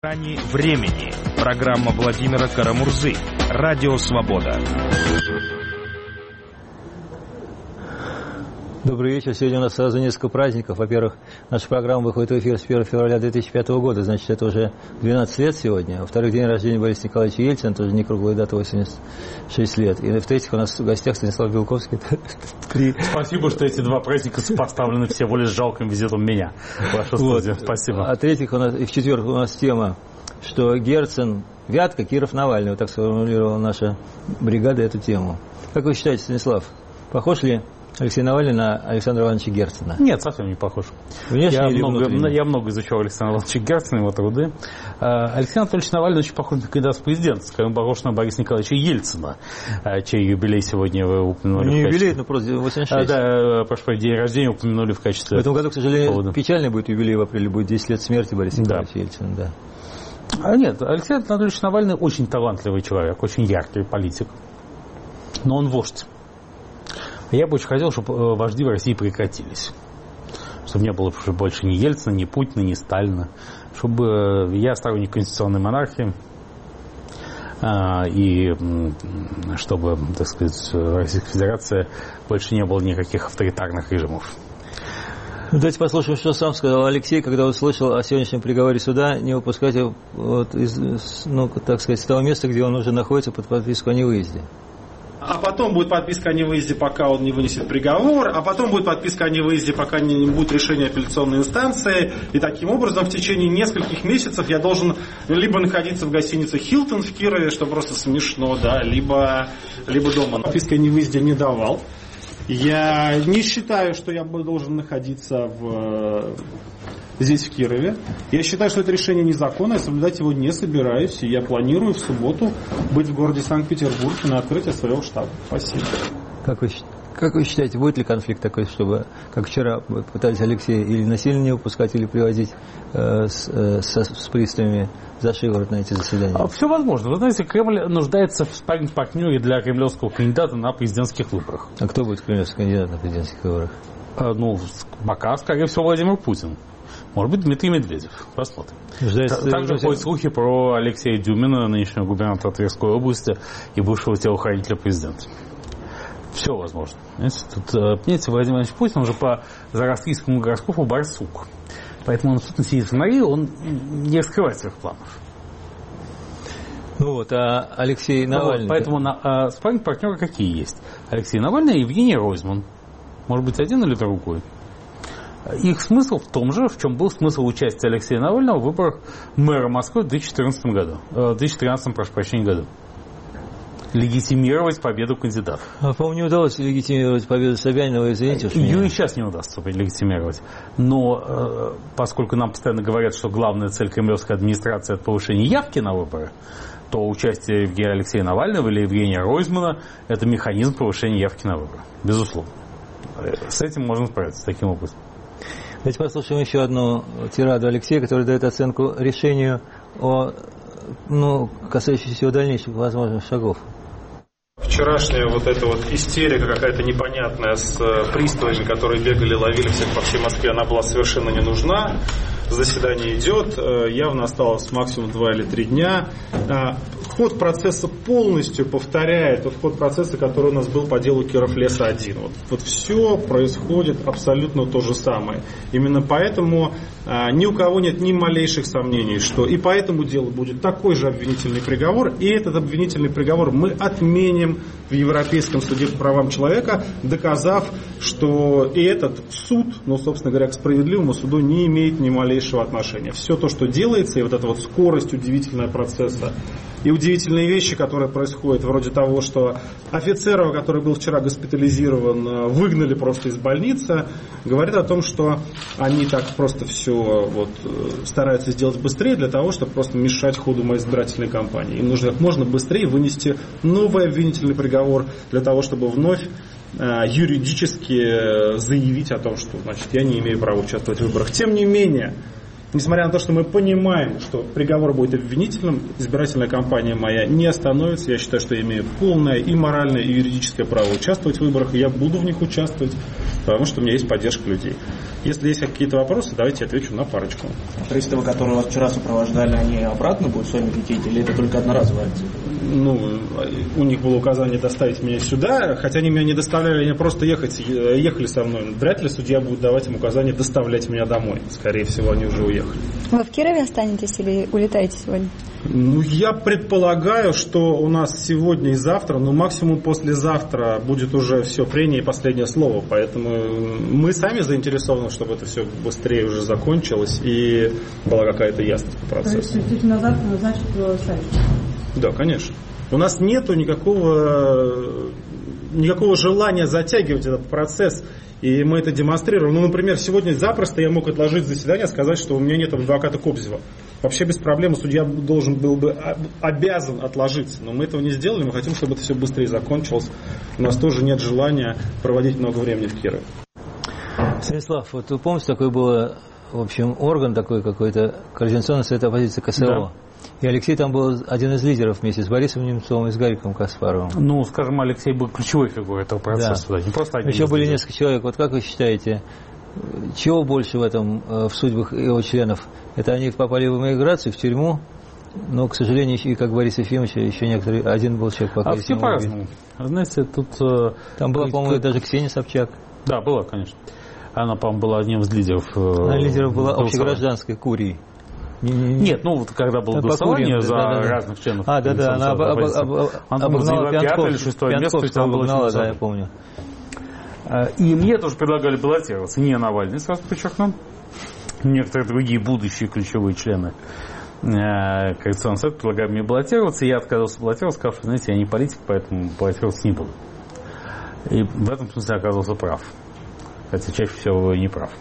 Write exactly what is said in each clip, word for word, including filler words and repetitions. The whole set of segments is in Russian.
Грани времени. Программа Владимира Карамурзы. Радио Свобода. Добрый вечер. Сегодня у нас сразу несколько праздников. Во-первых, наша программа выходит в эфир с первого февраля две тысячи пятого года, значит, это уже двенадцать лет сегодня. Во-вторых, день рождения Бориса Николаевича Ельцина, тоже не круглая дата, восемьдесят шесть лет. И в-третьих, у нас в гостях Станислав Белковский. Спасибо, что эти два праздника сопоставлены всего лишь жалким визитом меня. Ваша студия. Спасибо. А в-третьих, у нас, и в-четвертых, у нас тема, что Герцен, Вятка, Киров, Навальный. Вот так сформулировала наша бригада эту тему. Как вы считаете, Станислав, похож ли Алексей Навальный на Александра Ивановича Герцена? Нет, совсем не похож. Внешне я, или много, внутренне? я много изучал Александра Ивановича Герцена, его труды. Алексей Анатольевич Навальный очень похож на кандидата в президенты, скажем, похож на Бориса Николаевича Ельцина, чей юбилей сегодня вы упомянули. Не в качестве... юбилей, но просто восемьдесят шесть. Да, прошу прощения, день рождения упомянули в качестве... В этом году, к сожалению, повода. Печальный будет юбилей в апреле, будет десять лет смерти Бориса Николаевича да. Ельцина. Да. А нет, Алексей Анатольевич Навальный очень талантливый человек, очень яркий политик, но он вождь. Я бы очень хотел, чтобы вожди в России прекратились. Чтобы не было больше ни Ельцина, ни Путина, ни Сталина. Чтобы я сторонник конституционной монархии. И чтобы, так сказать, в Российской Федерации больше не было никаких авторитарных режимов. Давайте послушаем, что сам сказал Алексей, когда услышал о сегодняшнем приговоре суда, не выпускать его вот из, ну, так сказать, с того места, где он уже находится, под подписку о невыезде. А потом будет подписка о невыезде, пока он не вынесет приговор, а потом будет подписка о невыезде, пока не будет решения апелляционной инстанции. И таким образом в течение нескольких месяцев я должен либо находиться в гостинице «Хилтон» в Кирове, что просто смешно, да, либо, либо дома. Подписка о невыезде не давал. Я не считаю, что я должен находиться в... здесь, в Кирове. Я считаю, что это решение незаконное, соблюдать его не собираюсь. И я планирую в субботу быть в городе Санкт-Петербург на открытие своего штаба. Спасибо. Как вы, как вы считаете, будет ли конфликт такой, чтобы, как вчера пытались Алексея или насильно не выпускать, или приводить э, с, э, с, с приставами за шиворот на эти заседания? Все возможно. Вы знаете, Кремль нуждается в спарринг-партнере для кремлевского кандидата на президентских выборах. А кто будет кремлевский кандидат на президентских выборах? А, ну, пока, скорее всего, Владимир Путин. Может быть, Дмитрий Медведев. Посмотрим. Ждается, Также ходят слухи про Алексея Дюмина, нынешнего губернатора Тверской области и бывшего телохранителя президента. Все возможно. Понимаете, тут, понимаете, Владимир Ильич Путин уже по зороастрийскому гороскопу барсук. Поэтому он абсолютно сидит в норе, он не раскрывает своих планов. Ну вот, а Алексей Навальный... Вот, поэтому на, а, спарринг-партнеры какие есть? Алексей Навальный и Евгений Ройзман. Может быть, один или другой. Их смысл в том же, в чем был смысл участия Алексея Навального в выборах мэра Москвы в две тысячи четырнадцатом году. В две тысячи тринадцатом, прошу прощения, году. Легитимировать победу кандидатов. А, по-моему, не удалось легитимировать победу Собянина, извините. Ее и сейчас не удастся легитимировать. Но э, поскольку нам постоянно говорят, что главная цель кремлевской администрации – это повышение явки на выборы, то участие Евгения Алексея Навального или Евгения Ройзмана – это механизм повышения явки на выборы. Безусловно. С этим можно справиться таким образом. Давайте послушаем еще одну тираду Алексея, который дает оценку решению о, ну, касающейся его дальнейших возможных шагов. Вчерашняя вот эта вот истерика какая-то непонятная с приставами, которые бегали, ловили всех по всей Москве, она была совершенно не нужна. Заседание идет, явно осталось максимум два или три дня. Ход процесса полностью повторяет тот ход процесса, который у нас был по делу Киров-Леса один. Вот, вот все происходит абсолютно то же самое. Именно поэтому а, ни у кого нет ни малейших сомнений, что и по этому делу будет такой же обвинительный приговор, и этот обвинительный приговор мы отменим в Европейском суде по правам человека, доказав, что и этот суд, ну, собственно говоря, к справедливому суду не имеет ни малейшего отношения. Все то, что делается, и вот эта вот скорость удивительного процесса, и удивительные вещи, которые происходят, вроде того, что офицера, который был вчера госпитализирован, выгнали просто из больницы, говорит о том, что они так просто все вот, стараются сделать быстрее для того, чтобы просто мешать ходу моей избирательной кампании. Им нужно как можно быстрее вынести новый обвинительный приговор для того, чтобы вновь юридически заявить о том, что значит, я не имею права участвовать в выборах. Тем не менее, Несмотря на то, что мы понимаем, что приговор будет обвинительным, избирательная кампания моя не остановится. Я считаю, что я имею полное и моральное, и юридическое право участвовать в выборах, и я буду в них участвовать, потому что у меня есть поддержка людей. Если есть какие-то вопросы, давайте я отвечу на парочку. Приставы, которые вас вчера сопровождали, они обратно будут с вами лететь, или это только одноразовая акция? Ну, у них было указание доставить меня сюда, хотя они меня не доставляли, они просто ехать, ехали со мной. Вряд ли судья будет давать им указание доставлять меня домой. Скорее всего, они уже уехали. Вы в Кирове останетесь или улетаете сегодня? Ну, я предполагаю, что у нас сегодня и завтра, ну, максимум послезавтра будет уже все прение и последнее слово. Поэтому мы сами заинтересованы, чтобы это все быстрее уже закончилось и была какая-то ясность по процессу. То есть, действительно, завтра назначат совет? Да, конечно. У нас нету никакого, никакого желания затягивать этот процесс, и мы это демонстрируем. Ну, например, сегодня запросто я мог отложить заседание, сказать, что у меня нет адвоката Кобзева. Вообще без проблем судья должен был бы, обязан отложиться, но мы этого не сделали, мы хотим, чтобы это все быстрее закончилось. У нас тоже нет желания проводить много времени в Кирове. Станислав, вот вы помните, такой был, в общем, орган такой какой-то, Координационный совет оппозиции КСО? Да. И Алексей там был один из лидеров вместе с Борисом Немцовым и с Гариком Каспаровым. Ну, скажем, Алексей был ключевой фигурой этого процесса. Да. Да, не просто один. Еще были лидеров. Несколько человек. Вот как вы считаете, чего больше в этом, в судьбах его членов? Это они попали в эмиграцию, в тюрьму, но, к сожалению, и как Борис Ефимович, еще некоторые, один был человек пока. А все по-разному. Знаете, тут... Там была, по-моему, даже Ксения Собчак. Да, была, конечно. Она, по-моему, была одним из лидеров. Она лидером была общегражданской Курии. Не, не, не. Нет, ну вот когда было голосование за да, да, разных да. членов. А, да, да, она об, об, об, она обогнала пятое или шестое место, обогнала, да, я помню. И мне тоже предлагали баллотироваться, не Навальный, сразу подчеркну, некоторые другие будущие ключевые члены Координационного совета предлагали мне баллотироваться, и я отказался баллотироваться, сказав, что, знаете, я не политик, поэтому баллотироваться не буду. И в этом смысле оказался прав, хотя чаще всего не прав.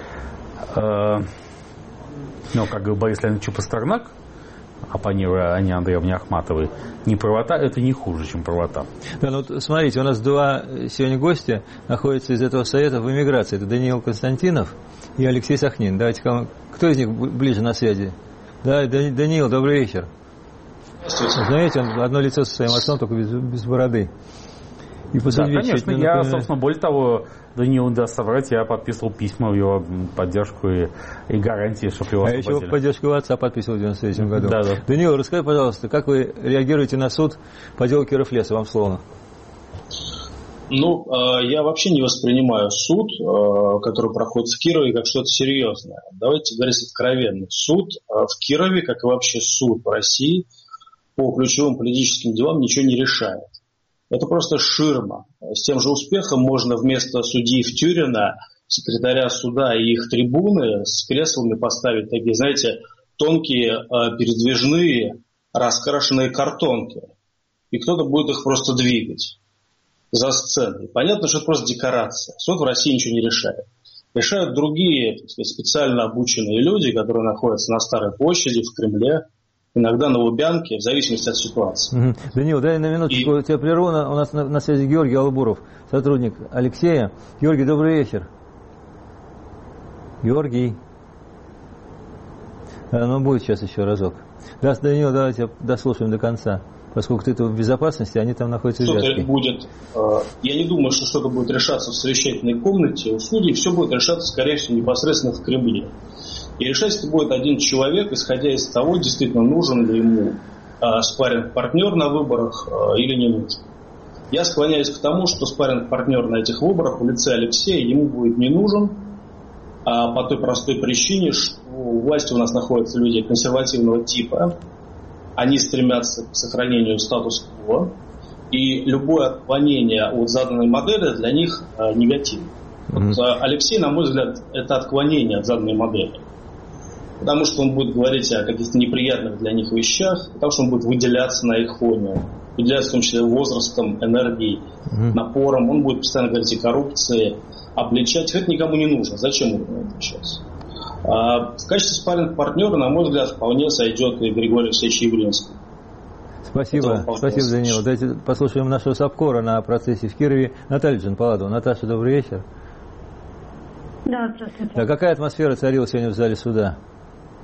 Но, как говорил Борис Леонидович Пастернак, оппонируя Анне Андреевне Ахматовой, неправота – это не хуже, чем правота. Да, ну вот смотрите, у нас два сегодня гостя находятся из этого совета в эмиграции. Это Даниил Константинов и Алексей Сахнин. Давайте, кто из них ближе на связи? Да, Даниил, добрый вечер. Здравствуйте. Знаете, он одно лицо со своим отцом, только без, без бороды. И да, конечно, я, например... собственно, более того, Даниил, да, соврать, я подписывал письма в его поддержку и, и гарантии, чтобы его освободили. А еще в поддержку его отца подписывал в девяносто третьем году. Да, да. Даниил, расскажи, пожалуйста, как вы реагируете на суд по делу Киров-Леса? Вам слово. Ну, я вообще не воспринимаю суд, который проходит в Кирове, как что-то серьезное. Давайте говорить откровенно. Суд в Кирове, как и вообще суд в России, по ключевым политическим делам ничего не решает. Это просто ширма. С тем же успехом можно вместо судьи Втюрина, секретаря суда и их трибуны с креслами поставить такие, знаете, тонкие, передвижные, раскрашенные картонки. И кто-то будет их просто двигать за сценой. Понятно, что это просто декорация. Суд в России ничего не решает. Решают другие, так сказать, специально обученные люди, которые находятся на Старой площади, в Кремле, иногда на Лубянке, в зависимости от ситуации. Угу. Данил, дай на минуточку, и... тебя прерву. У нас на, на связи Георгий Албуров, сотрудник Алексея. Георгий, добрый вечер. Георгий. А, ну, будет сейчас еще разок. Да, Данил, давайте дослушаем до конца. Поскольку ты в безопасности, они там находятся в Что-то будет, я не думаю, что что-то будет решаться в совещательной комнате у судей. Все будет решаться, скорее всего, непосредственно в Кремле. И решать это будет один человек, исходя из того, действительно нужен ли ему а, спарринг-партнер на выборах а, или не нужен. Я склоняюсь к тому, что спарринг-партнер на этих выборах в лице Алексея ему будет не нужен, а по той простой причине, что у власти у нас находятся люди консервативного типа, они стремятся к сохранению статус-кво, и любое отклонение от заданной модели для них а, негативно. Mm-hmm. Вот, а, Алексей, на мой взгляд, это отклонение от заданной модели. Потому что он будет говорить о каких-то неприятных для них вещах, потому что он будет выделяться на их фоне, выделяться в том числе возрастом, энергией, mm-hmm. напором. Он будет постоянно говорить о коррупции, обличать. Это никому не нужно. Зачем ему это сейчас? А в качестве спарринг-партнера, на мой взгляд, вполне сойдет и Григорий Алексеевич Явлинский. Спасибо, спасибо, Данил. Давайте послушаем нашего САПКОРа на процессе в Кирове. Наталью Джанпаладову. Наташа, добрый вечер. Да, здравствуйте. Да, какая атмосфера царила сегодня в зале суда?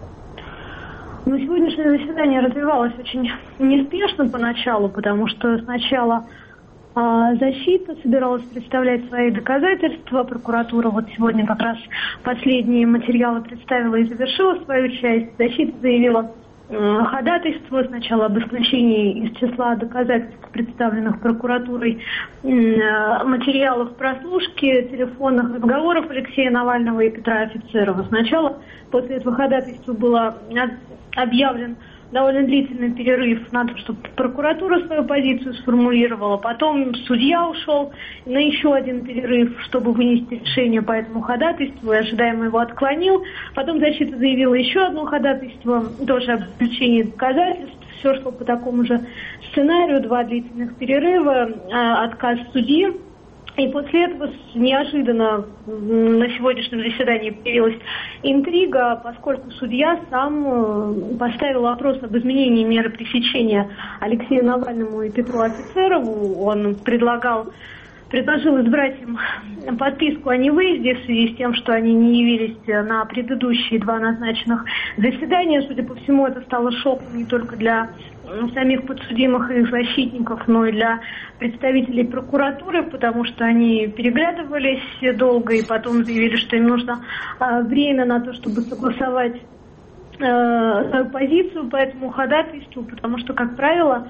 Ну, сегодняшнее заседание развивалось очень неспешно поначалу, потому что сначала а, защита собиралась представлять свои доказательства, прокуратура вот сегодня как раз последние материалы представила и завершила свою часть. Защита заявила э, ходатайство сначала об исключении из числа доказательств, представленных прокуратурой, э, материалов прослушки, телефонных разговоров Алексея Навального и Петра Офицерова. Сначала после этого ходатайства было объявлен довольно длительный перерыв на то, чтобы прокуратура свою позицию сформулировала. Потом судья ушел на еще один перерыв, чтобы вынести решение по этому ходатайству, и ожидаемо его отклонил. Потом защита заявила еще одно ходатайство, тоже об исключении доказательств. Все шло по такому же сценарию, два длительных перерыва, отказ судьи. И после этого неожиданно на сегодняшнем заседании появилась интрига, поскольку судья сам поставил вопрос об изменении меры пресечения Алексею Навальному и Петру Офицерову. Он предлагал, предложил избрать им подписку о невыезде в связи с тем, что они не явились на предыдущие два назначенных заседания. Судя по всему, это стало шоком не только для самих подсудимых и их защитников, но и для представителей прокуратуры, потому что они переглядывались долго и потом заявили, что им нужно э, время на то, чтобы согласовать э, свою позицию по этому ходатайству, потому что, как правило,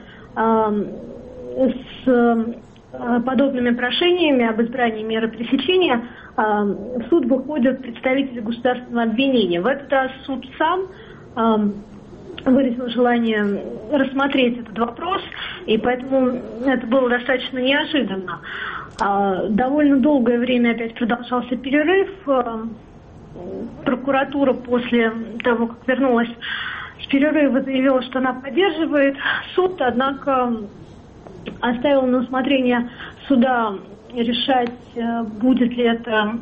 э, с э, подобными прошениями об избрании меры пресечения э, в суд выходят представители государственного обвинения. В этот раз суд сам э, выразил желание рассмотреть этот вопрос, и поэтому это было достаточно неожиданно. Довольно долгое время опять продолжался перерыв. Прокуратура после того, как вернулась с перерыва, заявила, что она поддерживает суд, однако оставила на усмотрение суда решать, будет ли это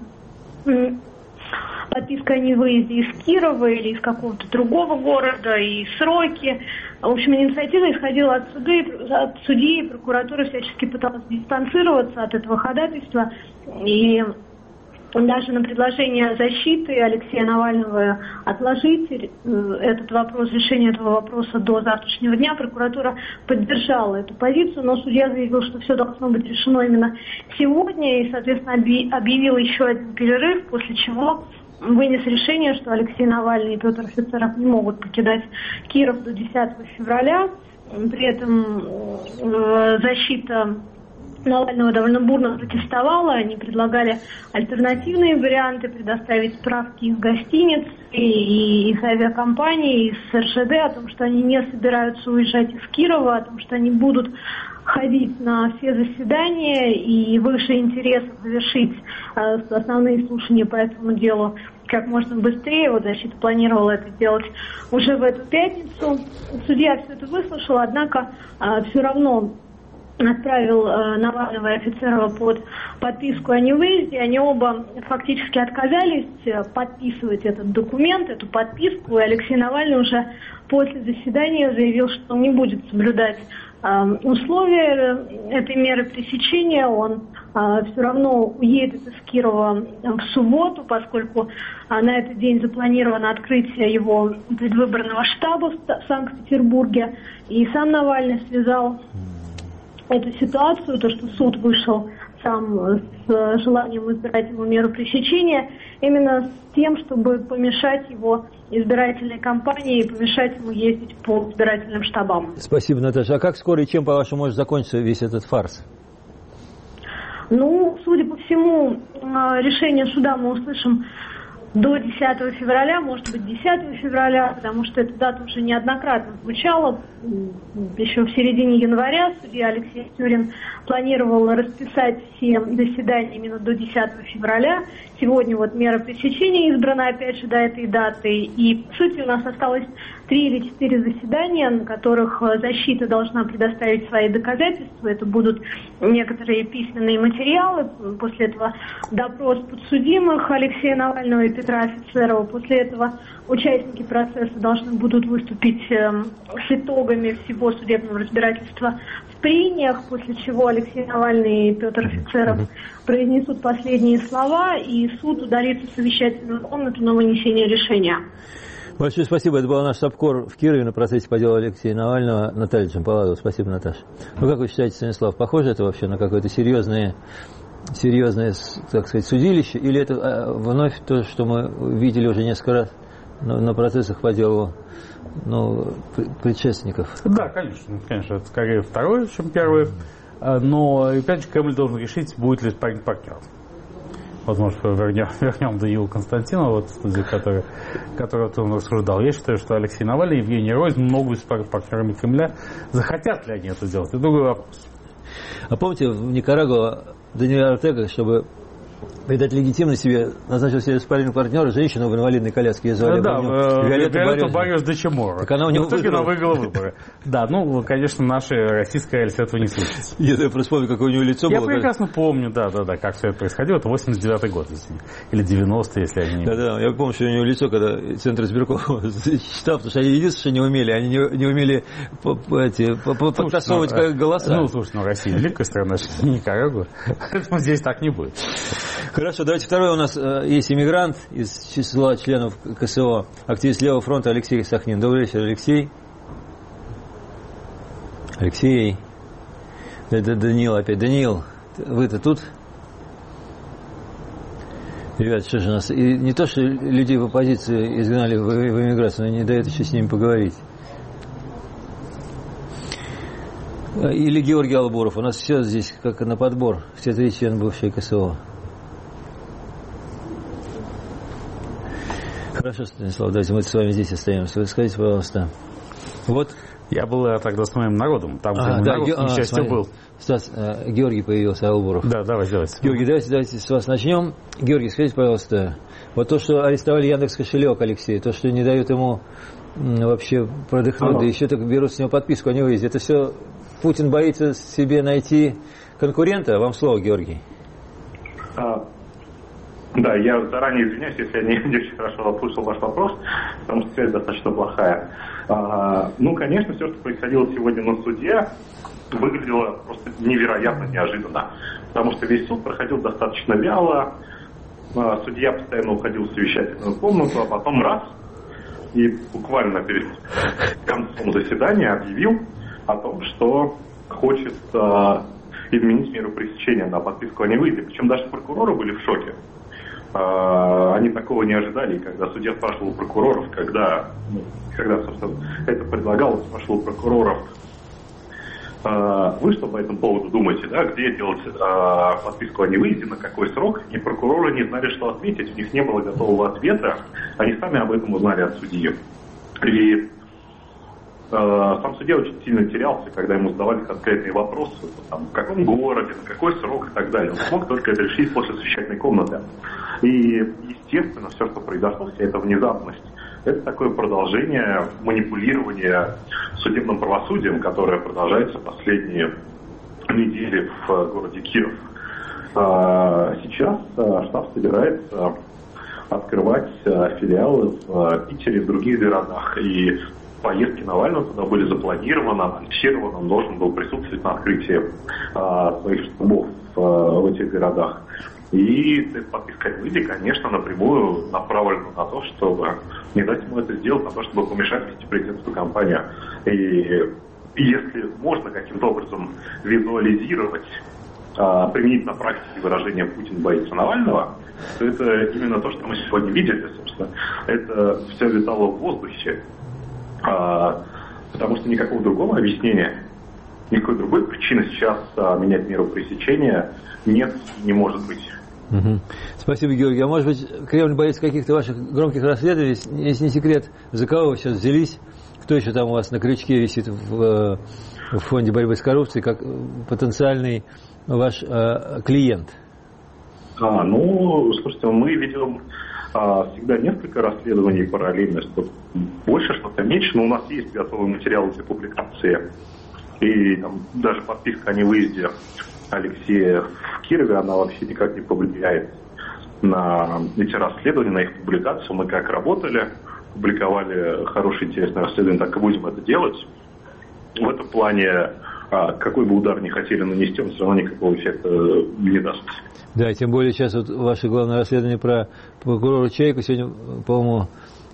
подписка о невыезде из Кирова или из какого-то другого города, и сроки. В общем, инициатива исходила от, суды, от судьи, и прокуратура всячески пыталась дистанцироваться от этого ходатайства. И даже на предложение защиты Алексея Навального отложить этот вопрос, решение этого вопроса до завтрашнего дня, прокуратура поддержала эту позицию, но судья заявил, что все должно быть решено именно сегодня, и, соответственно, объявил еще один перерыв, после чего вынес решение, что Алексей Навальный и Петр Офицеров не могут покидать Киров до десятого февраля. При этом э, защита Навального довольно бурно протестовала. Они предлагали альтернативные варианты, предоставить справки из гостиниц и из авиакомпаний, из эр жэ дэ о том, что они не собираются уезжать из Кирова, о том, что они будут ходить на все заседания и в их интересах завершить э, основные слушания по этому делу как можно быстрее. Вот защита планировала это делать уже в эту пятницу. Судья все это выслушал, однако э, все равно отправил э, Навального и Офицерова под подписку о невыезде. Они оба фактически отказались подписывать этот документ, эту подписку, и Алексей Навальный уже после заседания заявил, что он не будет соблюдать э, условия этой меры пресечения. Он э, все равно уедет из Кирова в субботу, поскольку э, на этот день запланировано открытие его предвыборного штаба в Санкт-Петербурге. И сам Навальный связал эту ситуацию, то, что суд вышел сам с желанием избирать ему меру пресечения, именно с тем, чтобы помешать его избирательной кампании и помешать ему ездить по избирательным штабам. Спасибо, Наташа. А как скоро и чем, по-вашему, может закончиться весь этот фарс? Ну, судя по всему, решение суда мы услышим до десятого февраля, может быть, десятого февраля, потому что эта дата уже неоднократно звучала. Еще в середине января судья Алексей Тюрин планировал расписать все заседания именно до десятого февраля. Сегодня вот мера пресечения избрана опять же до этой даты. И, по сути, у нас осталось три или четыре заседания, на которых защита должна предоставить свои доказательства. Это будут некоторые письменные материалы. После этого допрос подсудимых Алексея Навального и Петра Офицерова. После этого участники процесса должны будут выступить э, с итогами всего судебного разбирательства в прениях, после чего Алексей Навальный и Петр Офицеров произнесут последние слова, и суд удалится в совещательную комнату на вынесение решения. Большое спасибо. Это был наш САПКОР в Кирове на процессе по делу Алексея Навального. Наталья Джампаладова. Спасибо, Наташа. Ну, как вы считаете, Станислав, похоже это вообще на какое-то серьезное, серьезное, так сказать, судилище? Или это вновь то, что мы видели уже несколько раз на, на процессах по делу, ну, предшественников? Да, конечно. Конечно, это скорее второе, чем первое. Но, опять же, Кремль должен решить, будет ли парень партнером. Возможно, вернем, вернем Даниила Константинова, вот, студию, который, которого он рассуждал. Я считаю, что Алексей Навальный и Евгений Ройзман могут быть партнерами Кремля. Захотят ли они это сделать? Это другой вопрос. А помните, в Никарагуа Даниэль Ортега, чтобы придать легитимность себе, назначил себе спарринг партнера женщину в инвалидной коляске. Ее звали, да, помню, Виолетта Барриос де Чеморо. Так она у него выиграла. выиграла выборы. Да, ну, конечно, наша российская реальность этого не случится. Я просто помню, какое у него лицо было. Я прекрасно помню, да, да, да, как все это происходило. Это восемьдесят девятый год, или девяностый, если они не... Да, да, я помню, что у него лицо, когда Центр избирком читал, потому что они единственное, что не умели, они не, не умели подтасовывать ну, голоса. Ну, слушай, ну, Россия великая страна, не Никарагуа, поэтому здесь так не будет. Хорошо, давайте второй у нас э, есть иммигрант из числа членов КСО, активист Левого фронта Алексей Сахнин. Добрый вечер, Алексей. Алексей. Это Даниил опять. Даниил, вы-то тут? Ребята, что же у нас... И не то, что людей в оппозицию изгнали в, в эмиграцию, но не дает еще с ними поговорить. Или Георгий Албуров. У нас все здесь как на подбор. Все три члены бывшей КСО. Хорошо, Станислав, давайте мы с вами здесь остаемся. Вы скажите, пожалуйста. Вот. Я был тогда с моим народом. Там, где а, мой да, народ, ге... к несчастью, а, был. Стас, э, Георгий появился, Албуров. Да, давайте, давайте. Георгий, давайте, давайте с вас начнем. Георгий, скажите, пожалуйста, вот то, что арестовали Яндекс кошелек Алексей, то, что не дают ему м, вообще продохнуть, да еще так берут с него подписку о невыезде, это все Путин боится себе найти конкурента? Вам слово, Георгий. А... Да, я заранее извиняюсь, если я не, не очень хорошо услышал ваш вопрос, потому что связь достаточно плохая. А, ну, конечно, все, что происходило сегодня на суде, выглядело просто невероятно неожиданно, потому что весь суд проходил достаточно вяло, а, судья постоянно уходил в совещательную комнату, а потом раз, и буквально перед концом заседания объявил о том, что хочет а, изменить меру пресечения на подписку о невыезде. Причем даже прокуроры были в шоке. Они такого не ожидали, и когда судья спрашивал у прокуроров, когда, ну, когда, собственно, это предлагалось, спрашивал у прокуроров, вы что по этому поводу думаете, да, где делать подписку о невыезде, на какой срок, и прокуроры не знали, что ответить, у них не было готового ответа, они сами об этом узнали от судьи. И сам судья очень сильно терялся, когда ему задавали конкретные вопросы, там, в каком городе, на какой срок и так далее. Он смог только это решить после совещательной комнаты. И, естественно, все, что произошло, вся эта внезапность, это такое продолжение манипулирования судебным правосудием, которое продолжается последние недели в городе Киров. Сейчас штаб собирается открывать филиалы в Питере и в других городах. И поездки Навального туда были запланированы, анонсированы, он должен был присутствовать на открытии а, своих штабов а, в этих городах. И подписка о невыезде, конечно, напрямую направлена на то, чтобы не дать ему это сделать, на то, чтобы помешать вести президентскую кампанию. И, и если можно каким-то образом визуализировать, а, применить на практике выражение «Путин боится Навального», то это именно то, что мы сегодня видели, собственно. Это все витало в воздухе. А, потому что никакого другого объяснения, никакой другой причины сейчас а, менять меру пресечения нет и не может быть. Угу. Спасибо, Георгий. А может быть, Кремль боится каких-то ваших громких расследований? Если не секрет, за кого вы сейчас взялись? Кто еще там у вас на крючке висит в, в фонде борьбы с коррупцией, как потенциальный ваш э, клиент? А, ну, слушайте, мы ведем а, всегда несколько расследований параллельно, что больше, что-то меньше, но у нас есть готовые материалы для публикации. И там, даже подписка о невыезде Алексея в Кирове, она вообще никак не повлияет на эти расследования, на их публикацию. Мы как работали, публиковали хорошее, интересное расследование, так и будем это делать. В этом плане, а, какой бы удар ни хотели нанести, он все равно никакого эффекта не даст. Да, тем более сейчас вот ваше главное расследование про прокурора Чайку. Сегодня, по-моему,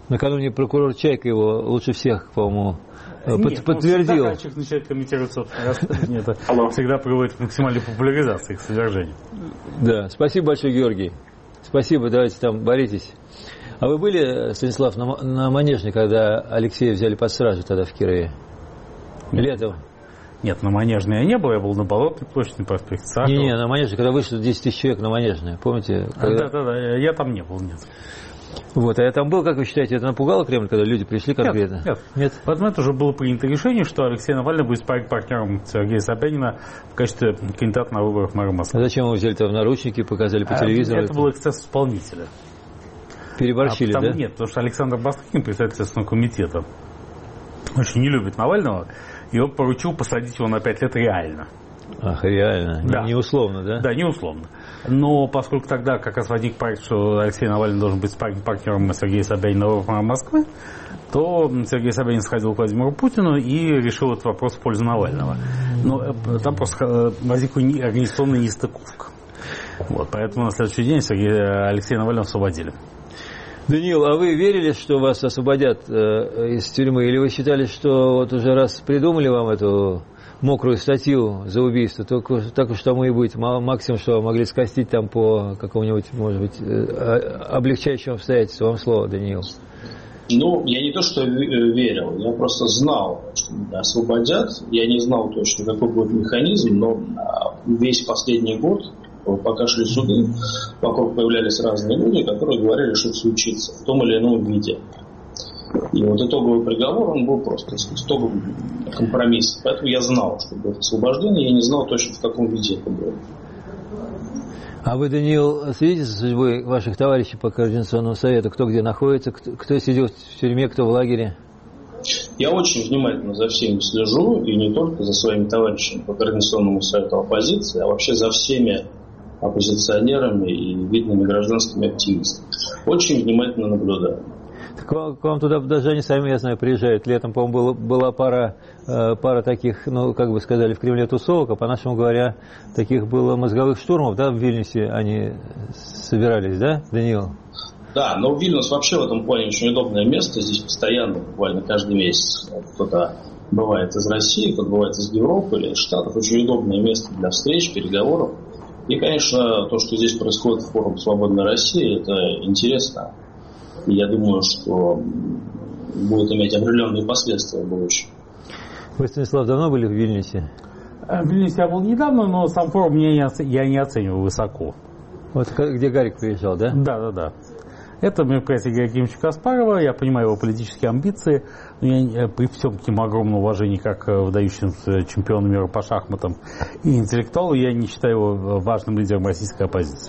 Накануне прокурор Чайка его лучше всех, по-моему, Нет, подтвердил. Когда человек начинает комментировать собственное расследование, это всегда приводит к максимальной популяризации их содержания. Да, спасибо большое, Георгий. Спасибо, давайте там боритесь. А вы были, Станислав, на, на Манежной, когда Алексея взяли под стражу тогда в Кирове? Летом? Нет, на Манежной я не был, я был на Болотной площади, на проспекте Сахарова. Не-не, на Манежной, когда вышло десять тысяч человек на Манежной, помните? Когда... Да-да-да, я там не был, нет. Вот, а я там был, как вы считаете, это напугало Кремль, когда люди пришли конкретно? Нет, нет. нет. Поэтому это уже было принято решение, что Алексей Навальный будет партнером Сергея Собянина в качестве кандидата на выборах мэра Москвы. А зачем его взяли там в наручники, показали по телевизору? Это был эксцесс исполнителя. Переборщили, а потому, да? Нет, потому что Александр Бастрыкин, председатель Следственного комитета, очень не любит Навального, и он поручил посадить его на пять лет реально. Ах, реально? Да. Не условно, да? Да, не условно. Но поскольку тогда как раз возник проект, что Алексей Навальный должен быть партнером Сергея Собянина в Москвы, то Сергей Собянин сходил к Владимиру Путину и решил этот вопрос в пользу Навального. Но там просто возникла организационная нестыковка. Вот, поэтому на следующий день Сергея Алексея Навального освободили. Даниил, а вы верили, что вас освободят э, из тюрьмы? Или вы считали, что вот уже раз придумали вам эту мокрую статью за убийство, только так уж тому и быть. Максимум, что могли скостить там по какому-нибудь, может быть, облегчающему обстоятельству. Вам слово, Даниил. Ну, я не то, что верил, я просто знал, что меня освободят. Я не знал точно, какой будет механизм, но весь последний год, пока шли суды, вокруг появлялись разные люди, которые говорили, что это случится в том или ином виде. И вот итоговый приговор, он был просто итоговый компромисс. Поэтому я знал, что будет освобождение, я не знал точно, в каком виде это будет. А вы, Даниил, следите за судьбой ваших товарищей по Координационному совету? Кто где находится, кто, кто сидит в тюрьме, кто в лагере? Я очень внимательно за всеми слежу, и не только за своими товарищами по Координационному совету оппозиции, а вообще за всеми оппозиционерами и видными гражданскими активистами. Очень внимательно наблюдаю. К вам, к вам туда даже они сами, я знаю, приезжают. Летом, по-моему, было, была пара, э, пара таких, ну, как бы сказали, в Кремле тусовок, а по-нашему говоря, таких было мозговых штурмов, да, в Вильнюсе они собирались, да, Даниил? Да, но Вильнюс вообще в этом плане очень удобное место. Здесь постоянно, буквально каждый месяц, кто-то бывает из России, кто-то бывает из Европы или из Штатов. Очень удобное место для встреч, переговоров. И, конечно, то, что здесь происходит в форуме «Свободная Россия», это интересно. И я думаю, что будет иметь определенные последствия в будущем. Вы, Станислав, давно были в Вильнюсе? В Вильнюсе я был недавно, но сам форум я не оцениваю высоко. Вот где Гарик приезжал, да? Да, да, да. Это мероприятие Георгия Акимовича Каспарова. Я понимаю его политические амбиции. Но я при всем таким огромном уважении, как выдающимся чемпиону мира по шахматам и интеллектуалу, я не считаю его важным лидером российской оппозиции.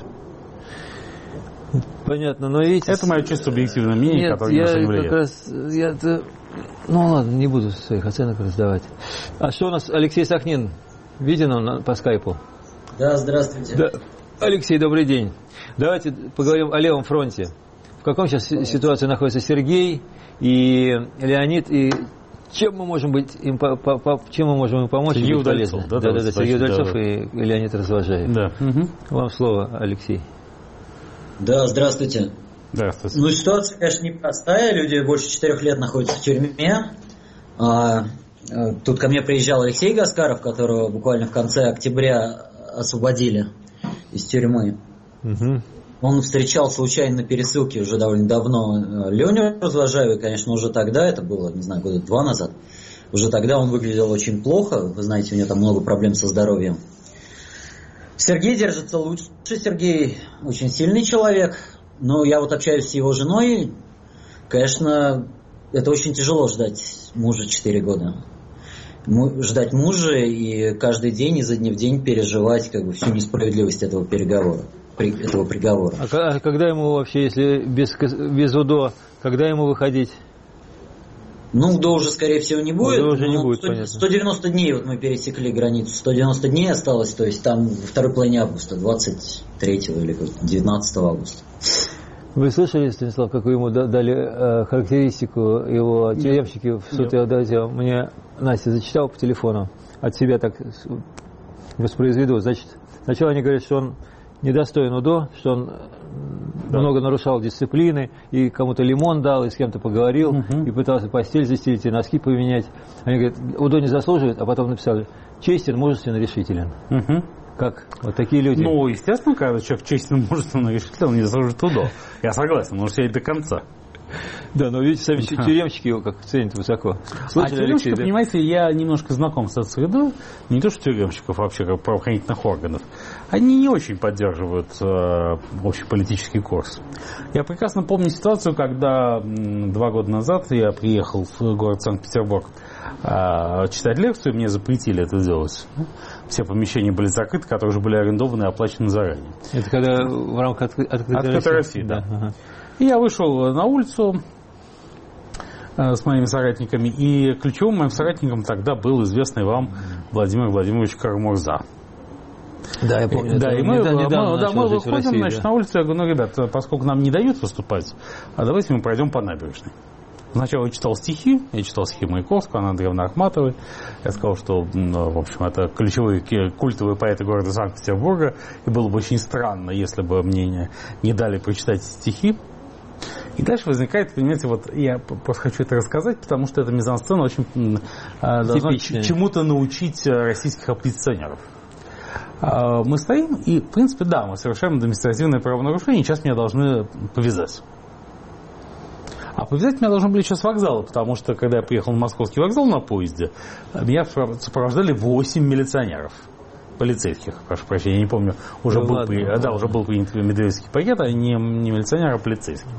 Понятно, но видите... Это мое чисто субъективное мнение, Нет, которое не на я влияет. Как раз, я это... Ну ладно, не буду своих оценок раздавать. А что у нас Алексей Сахнин? Виден он по скайпу? Да, здравствуйте. Да. Алексей, добрый день. Давайте поговорим о левом фронте. В каком сейчас ситуации находится Сергей и Леонид, и чем мы можем быть им по, по, по, чем мы можем им помочь? Сергей Удальцов, да, да, да, да, Сергей Удальцов да. и Леонид Развожаев. Да. Угу. Вам слово, Алексей. Да, здравствуйте. Здравствуйте. Ну, ситуация, конечно, непростая. Люди больше четырех лет находятся в тюрьме. А, тут ко мне приезжал Алексей Гаскаров, которого буквально в конце октября освободили из тюрьмы. Угу. Он встречал случайно на пересылке уже довольно давно Леню Развожаева, конечно, уже тогда, это было, не знаю, года два назад, уже тогда он выглядел очень плохо, вы знаете, у него там много проблем со здоровьем. Сергей держится лучше, Сергей очень сильный человек, но я вот общаюсь с его женой, конечно, это очень тяжело ждать мужа четыре года. Ждать мужа и каждый день, изо дня в день переживать как бы всю несправедливость этого переговора. этого приговора. А когда ему вообще, если без, без УДО, когда ему выходить? Ну, УДО уже, скорее всего, не будет. УДО уже не будет, сто, понятно. сто девяносто дней вот мы пересекли границу. сто девяносто дней осталось, то есть там во второй половине августа, двадцать третьего или девятнадцатого августа. Вы слышали, Станислав, какую ему дали э, характеристику его тюремщики в суд? Я, давайте, мне Настя зачитал по телефону, от себя так воспроизведу. Значит, сначала они говорят, что он недостоин УДО, что он да. много нарушал дисциплины, и кому-то лимон дал, и с кем-то поговорил, угу. и пытался постель застелить, и носки поменять. Они говорят, УДО не заслуживает, а потом написали, честен, мужественно, решителен. Угу. Как? Вот такие люди. Ну, естественно, когда человек честен, мужественно, решителен, он не заслуживает УДО. Я согласен, он сидеть до конца. Да, но видите, сами да. тюремщики его как ценят высоко. Слышали, а тюремщики, да? Понимаете, я немножко знаком с этой средой, не то что тюремщиков, вообще как правоохранительных органов. Они не очень поддерживают э, общеполитический курс. Я прекрасно помню ситуацию, когда м, два года назад я приехал в город Санкт-Петербург э, читать лекцию, мне запретили это делать. Все помещения были закрыты, которые уже были арендованы и оплачены заранее. Это когда в рамках открытой России? Открытой России, да. да. Ага. И я вышел на улицу э, с моими соратниками, и ключевым моим соратником тогда был известный вам Владимир Владимирович Карамурза. Да, я помню. Да, и мы, недавно, недавно мы, да, мы выходим России, значит, да. на улицу, я говорю, ну, ребят, поскольку нам не дают выступать, а давайте мы пройдем по набережной. Сначала я читал стихи, я читал стихи Маяковского, Анны Андреевны Ахматовой. Я сказал, что, ну, в общем, это ключевые культовые поэты города Санкт-Петербурга, и было бы очень странно, если бы мне не, не дали прочитать стихи. И дальше возникает, понимаете, вот я просто хочу это рассказать, потому что эта мизансцена очень а, должна чему-то научить российских оппозиционеров. А, мы стоим, и, в принципе, да, мы совершаем административное правонарушение, сейчас меня должны повязать. А повязать меня должны были сейчас с вокзала, потому что, когда я приехал на московский вокзал на поезде, меня сопровождали восемь милиционеров. Полицейских, прошу прощения, я не помню, уже, ну, был, ладно, при... ладно. Да, уже был принят медведевский пакет, а не, не милиционер, а полицейский.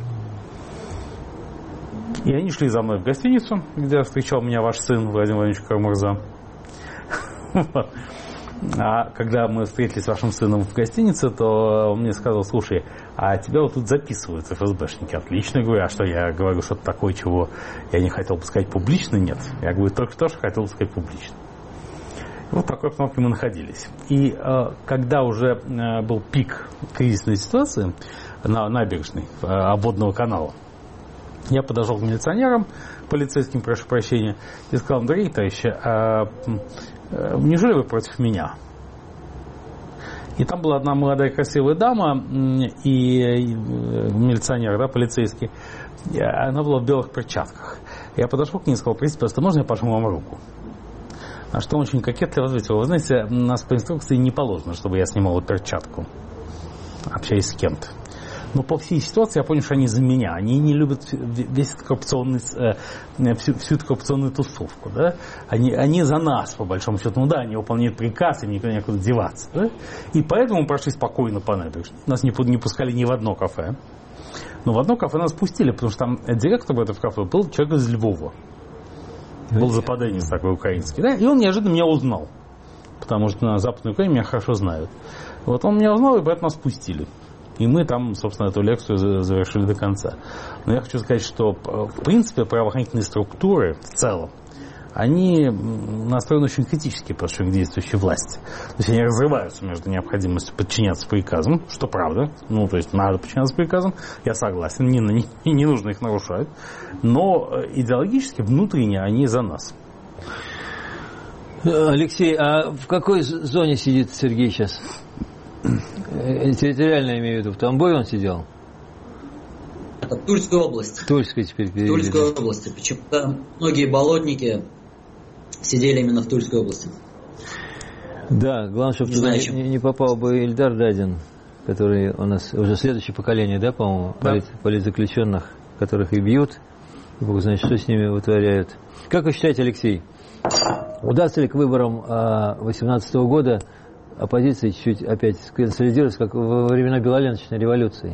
И они шли за мной в гостиницу, где встречал меня ваш сын Владимир Владимирович Карамурза. А когда мы встретились с вашим сыном в гостинице, то он мне сказал, слушай, а тебя вот тут записывают эф эс бэшники. Отлично, говорю, а что я говорю что-то такое, чего я не хотел бы сказать публично? Нет. Я говорю, только то, что хотел бы сказать публично. Вот в такой обстановке мы находились. И э, когда уже э, был пик кризисной ситуации на набережной э, обводного канала, я подошел к милиционерам, полицейским, прошу прощения, и сказал, дорогие товарищи, а, а, неужели вы против меня? И там была одна молодая красивая дама, и, и милиционер, да, полицейский, и она была в белых перчатках. Я подошел к ней и сказал, простите, просто можно я пожму вам руку? На что он очень кокетливо ответил, вы знаете, у нас по инструкции не положено, чтобы я снимал перчатку, общаясь с кем-то. Но по всей ситуации я понял, что они за меня. Они не любят весь этот коррупционный, э, всю, всю эту коррупционную тусовку. Да? Они, они за нас, по большому счету. Ну да, они выполняют приказ, им никуда некуда деваться. Да? И поэтому мы прошли спокойно по набережной. Нас не, не пускали ни в одно кафе. Но в одно кафе нас пустили, потому что там директор этого кафе был человек из Львова. Был западенец такой украинский. Да? И он неожиданно меня узнал. Потому что на Западной Украине меня хорошо знают. Вот он меня узнал, и поэтому нас пустили. И мы там, собственно, эту лекцию завершили до конца. Но я хочу сказать, что, в принципе, правоохранительные структуры в целом, они настроены очень критически по отношению к действующей власти. То есть они разрываются между необходимостью подчиняться приказам, что правда, ну, то есть надо подчиняться приказам, я согласен, не, не, не нужно их нарушать, но идеологически, внутренне они за нас. Алексей, а в какой зоне сидит Сергей сейчас? Территориально имею в виду, в Тамбове он сидел? Это Тульская область. Тульская теперь перевели. Тульская область. Почему-то многие болотники сидели именно в Тульской области. Да, главное, чтобы не туда знаю, не, не попал бы Ильдар Дадин, который у нас уже следующее поколение, да, по-моему, да. Полит, политзаключенных, которых и бьют, и бог знает, что с ними вытворяют. Как вы считаете, Алексей, удастся ли к выборам две тысячи восемнадцатого года оппозиция чуть-чуть опять консолидироваться, как во времена Белоленочной революции?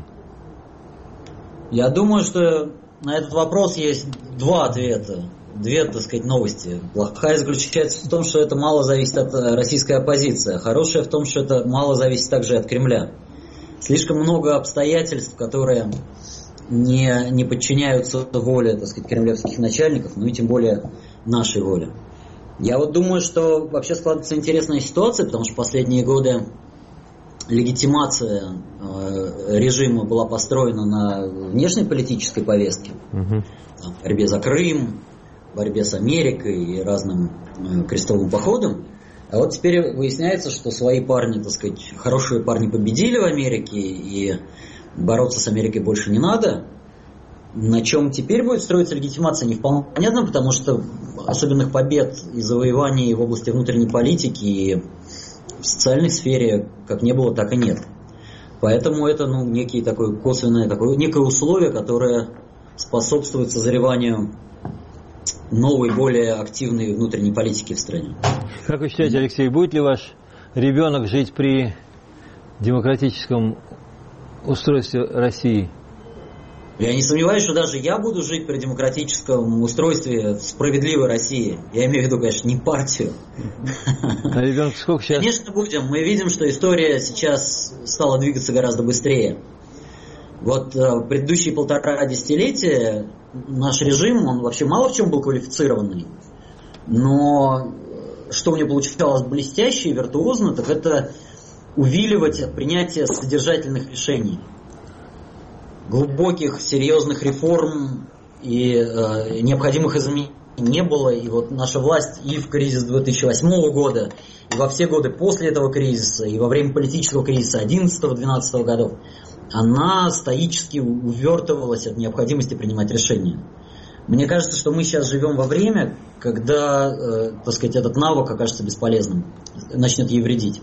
Я думаю, что на этот вопрос есть два ответа, две, так сказать, новости. Плохая заключается в том, что это мало зависит от российской оппозиции, а хорошая в том, что это мало зависит также от Кремля. Слишком много обстоятельств, которые не, не подчиняются воле, так сказать, кремлевских начальников, ну и тем более нашей воле. Я вот думаю, что вообще складывается интересная ситуация, потому что в последние годы легитимация э, режима была построена на внешнеполитической повестке, угу. В борьбе за Крым, в борьбе с Америкой и разным э, крестовым походом. А вот теперь выясняется, что свои парни, так сказать, хорошие парни победили в Америке, и бороться с Америкой больше не надо. На чем теперь будет строиться легитимация, не вполне понятно, потому что особенных побед и завоеваний в области внутренней политики и в социальной сфере как не было, так и нет. Поэтому это ну, некий такой косвенное, такое, некое условие, которое способствует созреванию новой, более активной внутренней политики в стране. Как вы считаете, Алексей, будет ли ваш ребенок жить при демократическом устройстве России? Я не сомневаюсь, что даже я буду жить при демократическом устройстве справедливой России. Я имею в виду, конечно, не партию. А ребенок сколько сейчас? Конечно, будем. Мы видим, что история сейчас стала двигаться гораздо быстрее. Вот предыдущие полтора десятилетия наш режим, он вообще мало в чем был квалифицированный. Но что у него получалось блестяще и виртуозно, так это увиливать от принятия содержательных решений. Глубоких, серьезных реформ и э, необходимых изменений не было. И вот наша власть и в кризис две тысячи восьмого года, и во все годы после этого кризиса, и во время политического кризиса одиннадцатого-двенадцатого годов, она стоически увертывалась от необходимости принимать решения. Мне кажется, что мы сейчас живем во время, когда, э, так сказать, этот навык окажется бесполезным, начнет ей вредить.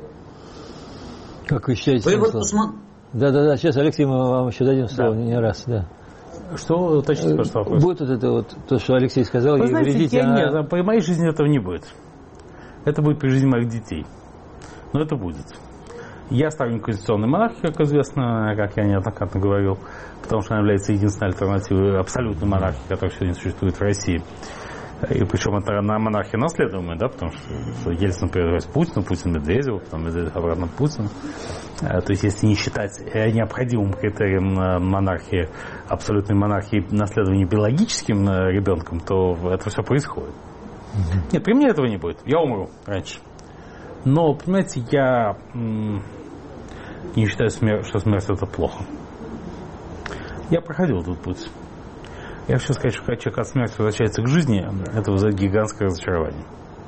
Как вы считаете? Вы вот посмотрите. Да, да, да. Сейчас, Алексей, мы вам еще дадим слово, да. не раз, да. Что уточните, пожалуйста, вопрос? Будет вот это вот, то, что Алексей сказал, вы и знаете, вредить, я она... нет, по моей жизни этого не будет. Это будет при жизни моих детей. Но это будет. Я сторонник конституционной монархии, как известно, как я неоднократно говорил, потому что она является единственной альтернативой абсолютной монархии, которая сегодня существует в России. И причем это монархия наследуемая, да, потому что Ельцин привез Путина, Путин Медведеву, потом Медведев обратно Путин. То есть, если не считать необходимым критерием монархии, абсолютной монархии, наследования биологическим ребенком, то это все происходит. Mm-hmm. Нет, при мне этого не будет. Я умру раньше. Но, понимаете, я м- не считаю, что смерть это плохо. Я проходил этот путь. Я хочу сказать, что когда человек от смерти возвращается к жизни, это вызывает гигантское разочарование.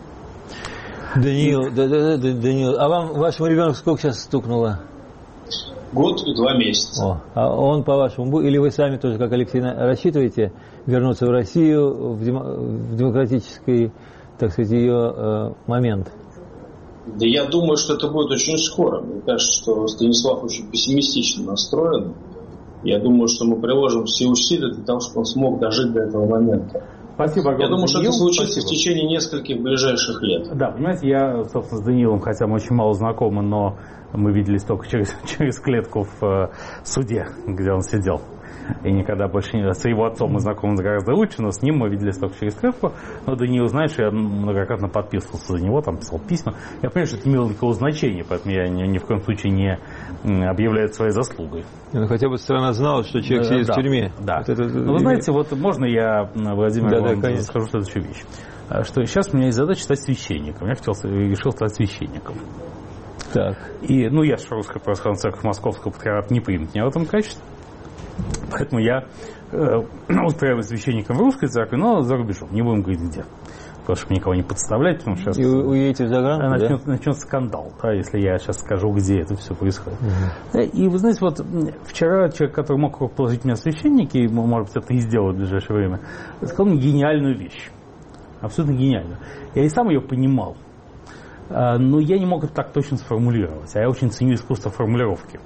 Даниил, да, да, да, Даниил, а вам, вашему ребенку сколько сейчас стукнуло? Год и два месяца. О, а он, по-вашему, или вы сами тоже, как Алексей, рассчитываете вернуться в Россию в, дем, в демократический, так сказать, ее э, момент? Да я думаю, что это будет очень скоро. Мне кажется, что Станислав очень пессимистично настроен. Я думаю, что мы приложим все усилия для того, чтобы он смог дожить до этого момента. Спасибо огромное. Я думаю, что это случится Спасибо. в течение нескольких ближайших лет. Да, понимаете, я, собственно, с Даниилом, хотя мы очень мало знакомы, но мы виделись только через, через клетку в э, суде, где он сидел. И никогда больше не... С его отцом мы знакомы гораздо лучше, но с ним мы виделись только через клетку. Но Даниил, знаешь, я многократно подписывался за него, там писал письма. Я понимаю, что это имело никакого значения, поэтому я ни, ни в коем случае не объявляю своей заслугой. Ну, хотя бы страна знала, что человек да, сидит да, в тюрьме. Да. Вот это, ну, вы знаете, вот можно я, Владимир, да, вам да, скажу следующую вещь. Что сейчас у меня есть задача стать священником. Я хотел, решил стать священником. Так. И, ну, я, что русская православная церковь Московского патриархата не примет меня в этом качестве. Поэтому я э, устраиваюсь священником в русской церкви, но за рубежом. Не будем говорить где. Потому что никого не подставлять, потому что сейчас... И вы уедете в загранку, начнет, да? начнется скандал, да, если я сейчас скажу, где это все происходит. Угу. И вы знаете, вот вчера человек, который мог положить меня в священники, и, может быть, это и сделает в ближайшее время, сказал мне гениальную вещь. Абсолютно гениальную. Я и сам ее понимал. Но я не мог это так точно сформулировать. А я очень ценю искусство формулировки.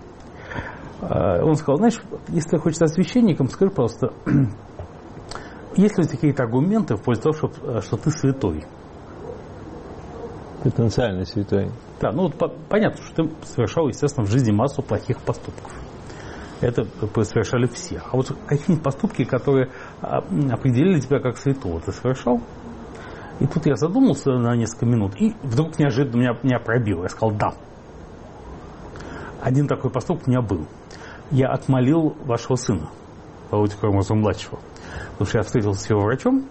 Он сказал, знаешь, если ты хочешь стать священником, скажи, пожалуйста, есть ли какие-то аргументы в пользу того, что, что ты святой? Потенциально святой. Да, ну вот по- понятно, что ты совершал, естественно, в жизни массу плохих поступков. Это совершали все. А вот какие-нибудь поступки, которые определили тебя как святого, ты совершал? И тут я задумался на несколько минут, и вдруг неожиданно меня, меня пробило. Я сказал, да. Один такой поступок у меня был. Я отмолил вашего сына, Володю Карамурзу-младшего. Потому что я встретился с его врачом.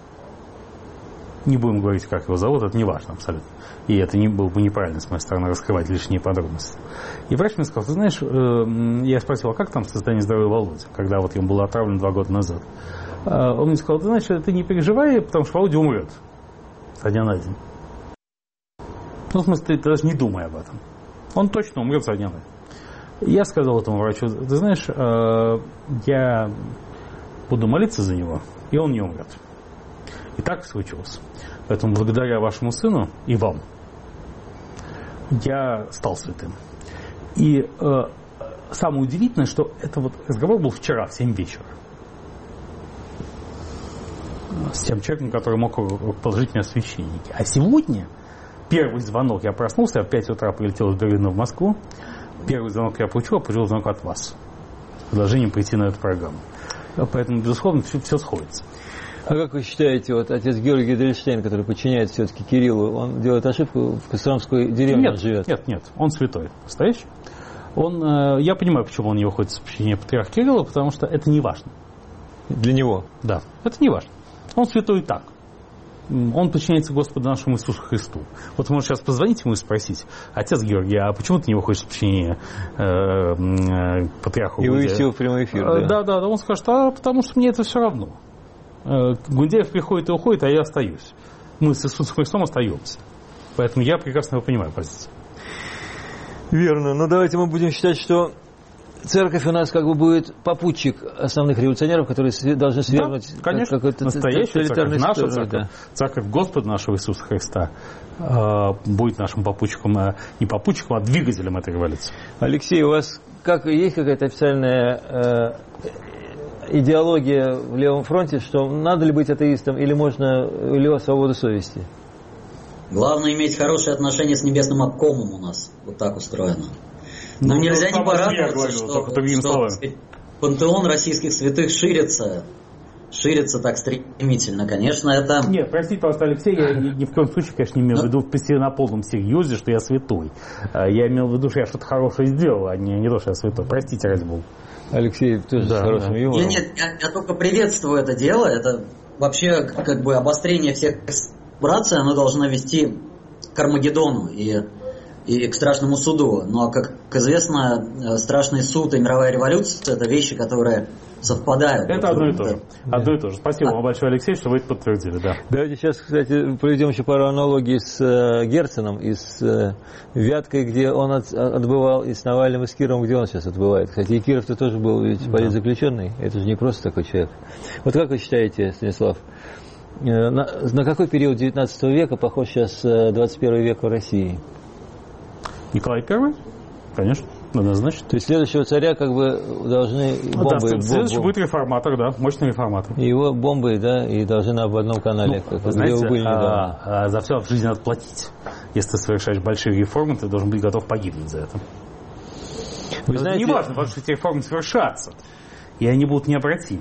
Не будем говорить, как его зовут, это не важно абсолютно. И это не было бы неправильно с моей стороны раскрывать лишние подробности. И врач мне сказал, ты знаешь, э, я спросил, а как там состояние здоровья Володи, когда вот ему был отравлен два года назад. Э, он мне сказал, ты знаешь, ты не переживай, потому что Володя умрет со дня на день. Ну, в смысле, ты даже не думай об этом. Он точно умрет со дня на день. Я сказал этому врачу: ты знаешь, я буду молиться за него, и он не умрет. И так случилось. Поэтому благодаря вашему сыну и вам я стал святым. И э, самое удивительное, что это вот разговор был вчера в семь вечера с тем человеком, который мог положить меня в священники. А сегодня первый звонок, я проснулся, я в пять утра прилетел из Берлина в Москву. Первый звонок я получил, а получил звонок от вас с предложением прийти на эту программу. Поэтому, безусловно, все, все сходится. А как вы считаете, вот отец Георгий Эдельштейн, который подчиняется все-таки Кириллу, он делает ошибку, в Костромской деревне нет, он живет? Нет, нет, он святой, настоящий. Он, э, я понимаю, почему он не выходит из подчинения патриарха Кирилла, потому что это не важно. Для него? Да, это не важно. Он святой и так. Он подчиняется Господу нашему Иисусу Христу. Вот вы можете сейчас позвонить ему и спросить: отец Георгий, а почему ты не выходишь из подчинения э, э, патриарху И Гундяеву? вывести его в прямой эфир, э, да? Да, да, да, он скажет: а потому что мне это все равно. Гундяев приходит и уходит, а я остаюсь. Мы с Иисусом Христом остаемся. Поэтому я прекрасно его понимаю позицию. Верно. Но давайте мы будем считать, что церковь у нас как бы будет попутчик основных революционеров, которые должны свергнуть, да, конечно, какой-то настоящая церковь, наша церковь, да. Церковь Господа нашего Иисуса Христа э, будет нашим попутчиком, э, не попутчиком, а двигателем этой революции. Алексей, у вас как есть какая-то официальная э, идеология в левом фронте, что надо ли быть атеистом или можно, или у вас свобода совести? Главное иметь хорошие отношения с небесным обкомом у нас. Вот так устроено. Но ну, нельзя не порадоваться, говорил, что, что сказать, пантеон российских святых ширится. Ширится так стремительно, конечно, это... Нет, простите, пожалуйста, Алексей, я ни, ни в коем случае, конечно, не имел в виду на полном серьезе, что я святой. Я имел в виду, что я что-то хорошее сделал, а не, не то, что я святой. Простите, ради бога. Алексей тоже да, с хорошим да. юмором. Нет, нет, я, я только приветствую это дело. Это вообще как бы обострение всех вибраций, оно должно вести к Армагеддону и, и к страшному суду. Но, как известно, страшный суд и мировая революция – это вещи, которые совпадают. Это одно и то же. Одно и то же. Спасибо вам большое, Алексей, что вы это подтвердили. Да. Давайте сейчас, кстати, проведем еще пару аналогий с э, Герценом и с э, Вяткой, где он от, отбывал, и с Навальным, и с Кировым, где он сейчас отбывает. Кстати, и Киров-то тоже был ведь политзаключенный. Да. Это же не просто такой человек. Вот как вы считаете, Станислав, э, на, на какой период девятнадцатого века похож сейчас э, двадцать первый век в России? Николай Первый? Конечно. Однозначно. То есть следующего царя как бы должны бомбы... Да, следующий будет реформатор, да, мощный реформатор. И его бомбы, да, и должны на одном канале. Ну, как знаете, а, а за все в жизни надо платить. Если ты совершаешь большие реформы, ты должен быть готов погибнуть за это. Вы знаете, это не важно, потому что эти реформы совершатся, и они будут необратимы.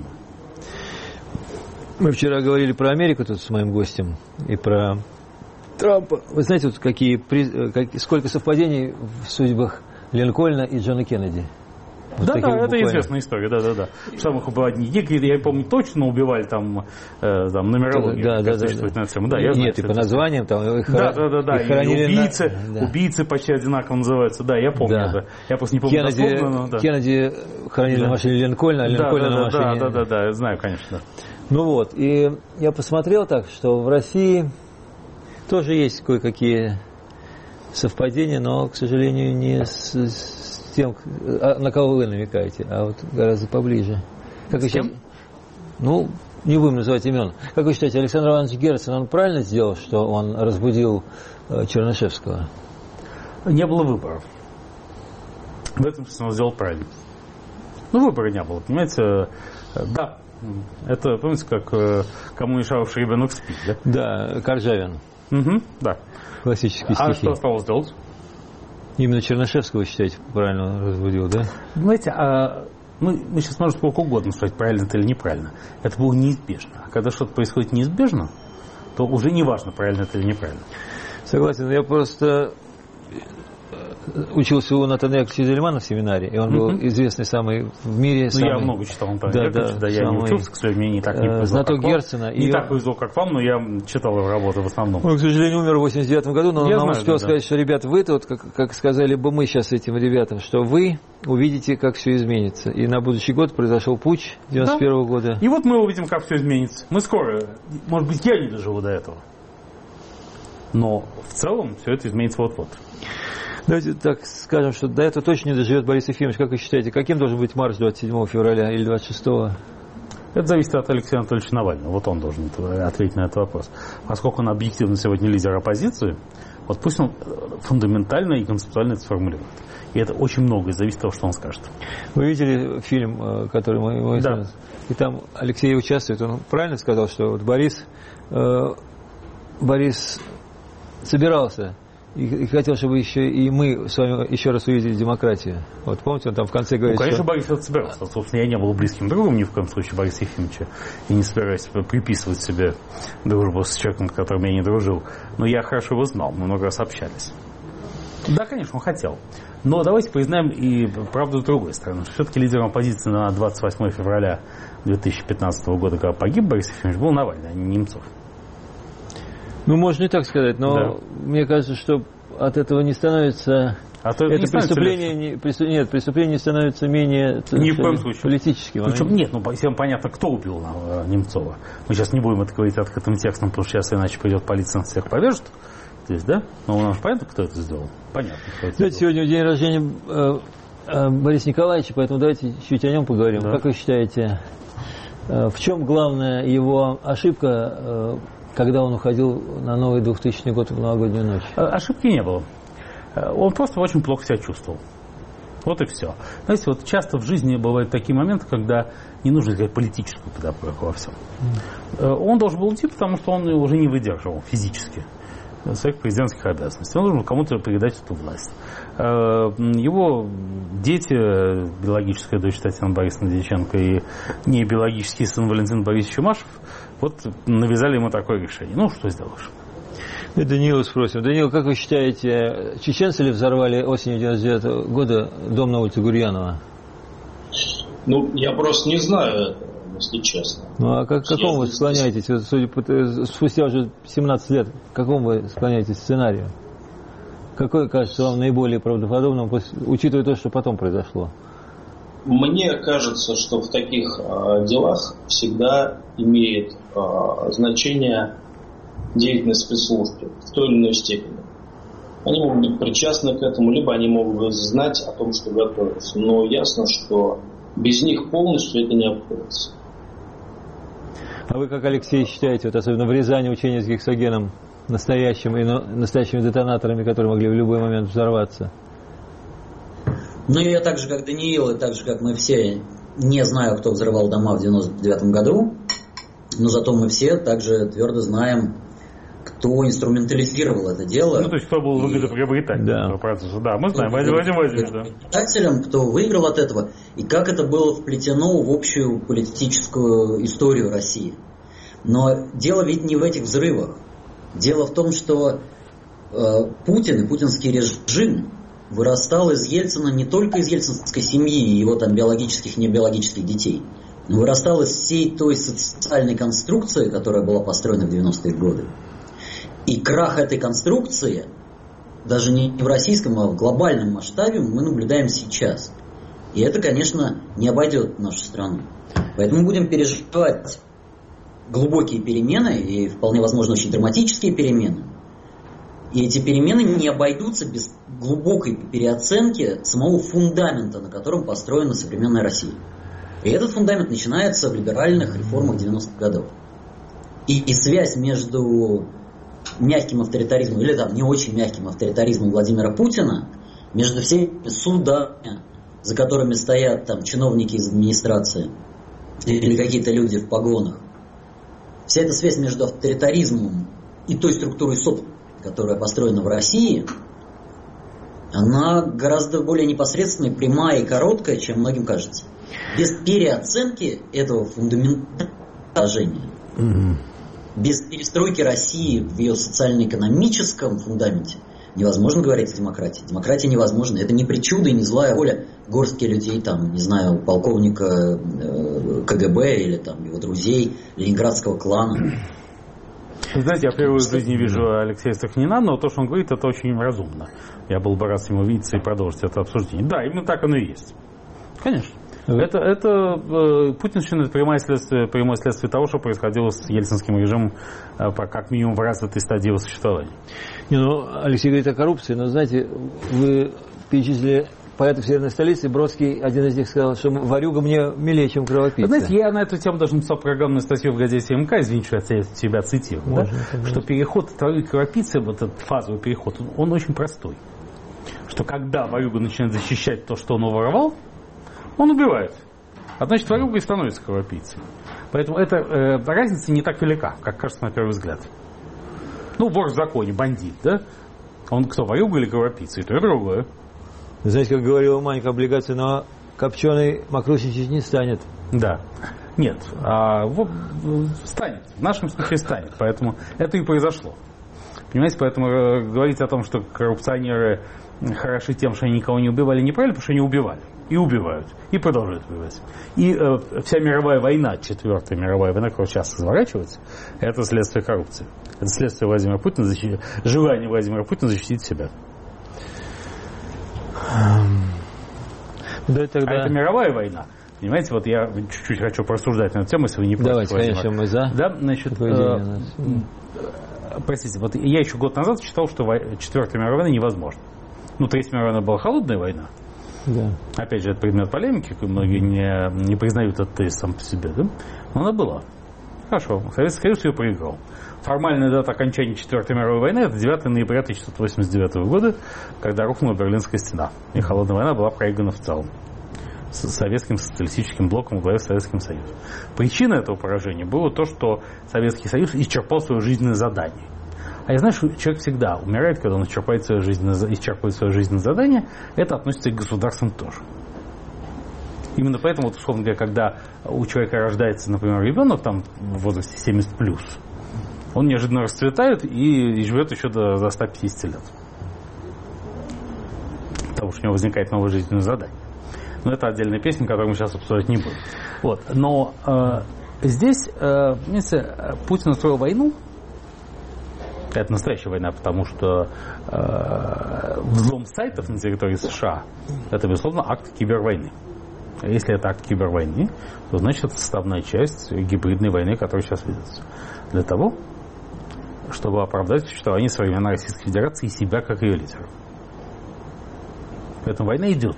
Мы вчера говорили про Америку тут с моим гостем и про Трампа. Вы знаете, вот какие, как, сколько совпадений в судьбах Линкольна и Джона Кеннеди. Вот да, да, буквально. Это известная история, да, да, да. Что их было одни егри, я помню, точно убивали там, э, там нумерологию, да, да, да, существует да. на тему. Да, я знаю, нет, и по названиям там их да, да, да, да. хоронили. Убийцы, на... да. убийцы почти одинаково называются, да, я помню да. это. Я просто не помню Кеннеди, дословно, но да. Кеннеди хоронили да. на машине Линкольна, а Линкольна да, на да, машине... Да, да, да, да, я знаю, конечно, да. Ну вот, и я посмотрел так, что в России тоже есть кое-какие совпадения, но, к сожалению, не с, с тем, на кого вы намекаете, а вот гораздо поближе. Как с кем? Ну, не будем называть имен. Как вы считаете, Александр Иванович Герцен, он правильно сделал, что он разбудил Чернышевского? Не было выборов. В этом смысле он сделал правильно. Ну, выбора не было, понимаете? Да, это, помните, как кому мешавший ребенок спит, да? Да, Коржавин. Угу, да. Классические а стихи. А что осталось сделать? Именно Чернышевского, вы считаете, правильно разбудил, да? Знаете, а мы, мы сейчас можем сколько угодно сказать, правильно это или неправильно. Это было неизбежно. А когда что-то происходит неизбежно, то уже не важно, правильно это или неправильно. Согласен. Я просто учился у Натана Яковлевича Зельмана в семинаре, и он был mm-hmm. известный самый в мире. Ну, самый... я много читал Натана да, Яковлевича, да, да, я самый... не учился, к сожалению, мне не так не повезло, знаток как Герцена. Не и так он... повезло, как вам, но я читал его работы в основном. Он, к сожалению, умер в восемьдесят девятом году, но я он знаю, успел да, сказать, да. что, ребята, вы тут, как, как сказали бы мы сейчас этим ребятам, что вы увидите, как все изменится. И на будущий год произошел путч девяносто первого да. года. И вот мы увидим, как все изменится. Мы скоро, может быть, я не доживу до этого. Но в целом все это изменится вот-вот. Давайте так скажем, что до этого точно не доживет Борис Ефимович. Как вы считаете, каким должен быть марш двадцать седьмого февраля или двадцать шестого? Это зависит от Алексея Анатольевича Навального. Вот он должен ответить на этот вопрос. Поскольку он объективно сегодня лидер оппозиции, вот пусть он фундаментально и концептуально это сформулирует. И это очень многое зависит от того, что он скажет. Вы видели фильм, который мы... мы да. И там Алексей участвует. Он правильно сказал, что вот Борис, э, Борис собирался и, и хотел, чтобы еще и мы с вами еще раз увидели демократию. Вот помните, он там в конце говорит, ну, конечно, что... Борис это собирался. Собственно, я не был близким другом ни в коем случае Бориса Ефимовича. И не собираюсь приписывать себе дружбу с человеком, с которым я не дружил. Но я хорошо его знал, мы много раз общались. Да, конечно, он хотел. Но давайте признаем и правду с другой стороны. Все-таки лидером оппозиции на двадцать восьмого февраля две тысячи пятнадцатого года, когда погиб Борис Ефимович, был Навальный, а не Немцов. Ну, можно и так сказать, но да. Мне кажется, что от этого не становится... А то это, это преступление, не, преступ, нет, преступление не становится менее ни в коем случае политическим. Причем, нет, ну всем понятно, кто убил Немцова. Мы сейчас не будем это говорить открытым текстом, потому что сейчас иначе придет полиция, нас всех повяжет. То есть, да? Но у нас понятно, кто это сделал? Понятно. Кто это Знаете, сегодня день рождения э, э, Бориса Николаевича, поэтому давайте чуть о нем поговорим. Да. Как вы считаете, э, в чем главная его ошибка, э, когда он уходил на новый двухтысячный год в новогоднюю ночь? Ошибки не было. Он просто очень плохо себя чувствовал. Вот и все. Знаете, вот часто в жизни бывают такие моменты, когда не нужно искать политическую подоплеку во всем. Mm. Он должен был уйти, потому что он уже не выдерживал физически своих президентских обязанностей. Он должен кому-то передать эту власть. Его дети, биологическая дочь Татьяна Борисовна Дьяченко и не биологический сын Валентин Борисович Чумашев, вот навязали ему такое решение. Ну, что сделаешь? И Даниила спросим. Даниил, как вы считаете, чеченцы ли взорвали осенью девяносто девятого года дом на улице Гурьянова? Ну, я просто не знаю этого, если честно. Ну, а как, к какому вы склоняетесь? Судя по, спустя уже семнадцать лет, к какому вы склоняетесь сценарию? Какой кажется вам наиболее правдоподобным, учитывая то, что потом произошло? Мне кажется, что в таких э, делах всегда имеет э, значение деятельность спецслужб в той или иной степени. Они могут быть причастны к этому, либо они могут знать о том, что готовится. Но ясно, что без них полностью это не обходится. А вы, как Алексей, считаете, вот особенно в Рязани учения с гексогеном настоящим и настоящими детонаторами, которые могли в любой момент взорваться? Ну, я так же, как Даниил, и так же, как мы все, не знаю, кто взрывал дома в девяносто девятом году, но зато мы все также твердо знаем, кто инструментализировал это дело. Ну, то есть, кто был выгодоприобретателем да. этого процесса. Да, мы знаем, Владимир Владимирович, да. Приобретателем, кто выиграл от этого, и как это было вплетено в общую политическую историю России. Но дело ведь не в этих взрывах. Дело в том, что э, Путин и путинский режим вырастал из Ельцина не только из ельцинской семьи и его там биологических и небиологических детей, но вырастал из всей той социальной конструкции, которая была построена в девяностые годы. И крах этой конструкции, даже не в российском, а в глобальном масштабе, мы наблюдаем сейчас. И это, конечно, не обойдет нашу страну. Поэтому будем переживать глубокие перемены, и вполне возможно очень драматические перемены. И эти перемены не обойдутся без глубокой переоценки самого фундамента, на котором построена современная Россия. И этот фундамент начинается в либеральных реформах девяностых годов. И, и связь между мягким авторитаризмом, или там не очень мягким авторитаризмом Владимира Путина, между всеми судами, за которыми стоят там чиновники из администрации или какие-то люди в погонах. Вся эта связь между авторитаризмом и той структурой собственности, которая построена в России, она гораздо более непосредственная, прямая и короткая, чем многим кажется. Без переоценки этого фундаментального положения, mm-hmm. без перестройки России в ее социально-экономическом фундаменте невозможно говорить о демократии. Демократия невозможна. Это не причуда и не злая воля горстки людей, там, не знаю, полковника э, ка гэ бэ или там его друзей, ленинградского клана. Знаете, я впервые в жизни вижу Алексея Сахнина, но то, что он говорит, это очень разумно. Я был бы рад с ним увидеться и продолжить это обсуждение. Да, именно так оно и есть. Конечно. Это, это э, путинщина — это прямое следствие, прямое следствие того, что происходило с ельцинским режимом э, как минимум в развитой стадии его существования. Не, ну, Алексей говорит о коррупции, но, знаете, вы перечислили поэтов северной столицы, Бродский, один из них, сказал, что варюга мне милее, чем кровопийца. Знаете, я на эту тему даже написал программную статью в газете МК, извините, что я тебя цитирую, можно, да? Что переход от варюги к кровопийце, вот этот фазовый переход, он, он очень простой. Что когда варюга начинает защищать то, что он уворовал, он убивает. А значит, варюга и становится кровопийцей. Поэтому эта э, разница не так велика, как кажется на первый взгляд. Ну, вор в законе, бандит, да? Он кто, варюга или кровопийца? И то, и другое. Знаете, как говорила Манька, облигация на копченый мокрусничать не станет. Да. Нет. А, вот, станет. В нашем случае станет. Поэтому это и произошло. Понимаете, поэтому э, говорить о том, что коррупционеры хороши тем, что они никого не убивали, неправильно, потому что они убивали. И убивают. И продолжают убивать. И э, вся мировая война, четвертая мировая война, которая сейчас разворачивается, это следствие коррупции. Это следствие Владимира Путина, защитить, желание Владимира Путина защитить себя. Да, тогда... А это мировая война. Понимаете, вот я чуть-чуть хочу порассуждать на эту тему, если вы не против. Давайте, Владимир. конечно, мы за. Да, значит, э, простите, вот я еще год назад считал, что четвертая мировая война невозможна. Ну, третья мировая война была холодная война. Да. Опять же, это предмет полемики, многие не, не признают этот тезис сам по себе, да? Но она была. Хорошо, Советский Союз ее проиграл. Формальная дата окончания Четвертой мировой войны — это девятого ноября тысяча девятьсот восемьдесят девятого года, когда рухнула Берлинская стена. И холодная война была проиграна в целом с советским социалистическим блоком во главе с Советским Союзом. Причина этого поражения было то, что Советский Союз исчерпал свое жизненное задание. А я знаю, что человек всегда умирает, когда он исчерпывает свое жизненное, исчерпывает свое жизненное задание. Это относится и к государствам тоже. Именно поэтому, вот, условно говоря, когда у человека рождается, например, ребенок там, в возрасте семьдесят плюс, он неожиданно расцветает и, и живет еще до, до ста пятидесяти лет. Потому что у него возникает новое жизненное задание. Но это отдельная песня, которую мы сейчас обсуждать не будем. Вот. Но э, здесь, э, понимаете, Путин устроил войну. Это настоящая война, потому что э, взлом сайтов на территории США — это, безусловно, акт кибервойны. Если это акт кибервойны, то, значит, это составная часть гибридной войны, которая сейчас ведется. Для того, чтобы оправдать существование современной Российской Федерации и себя как ее лидера. Поэтому война идет.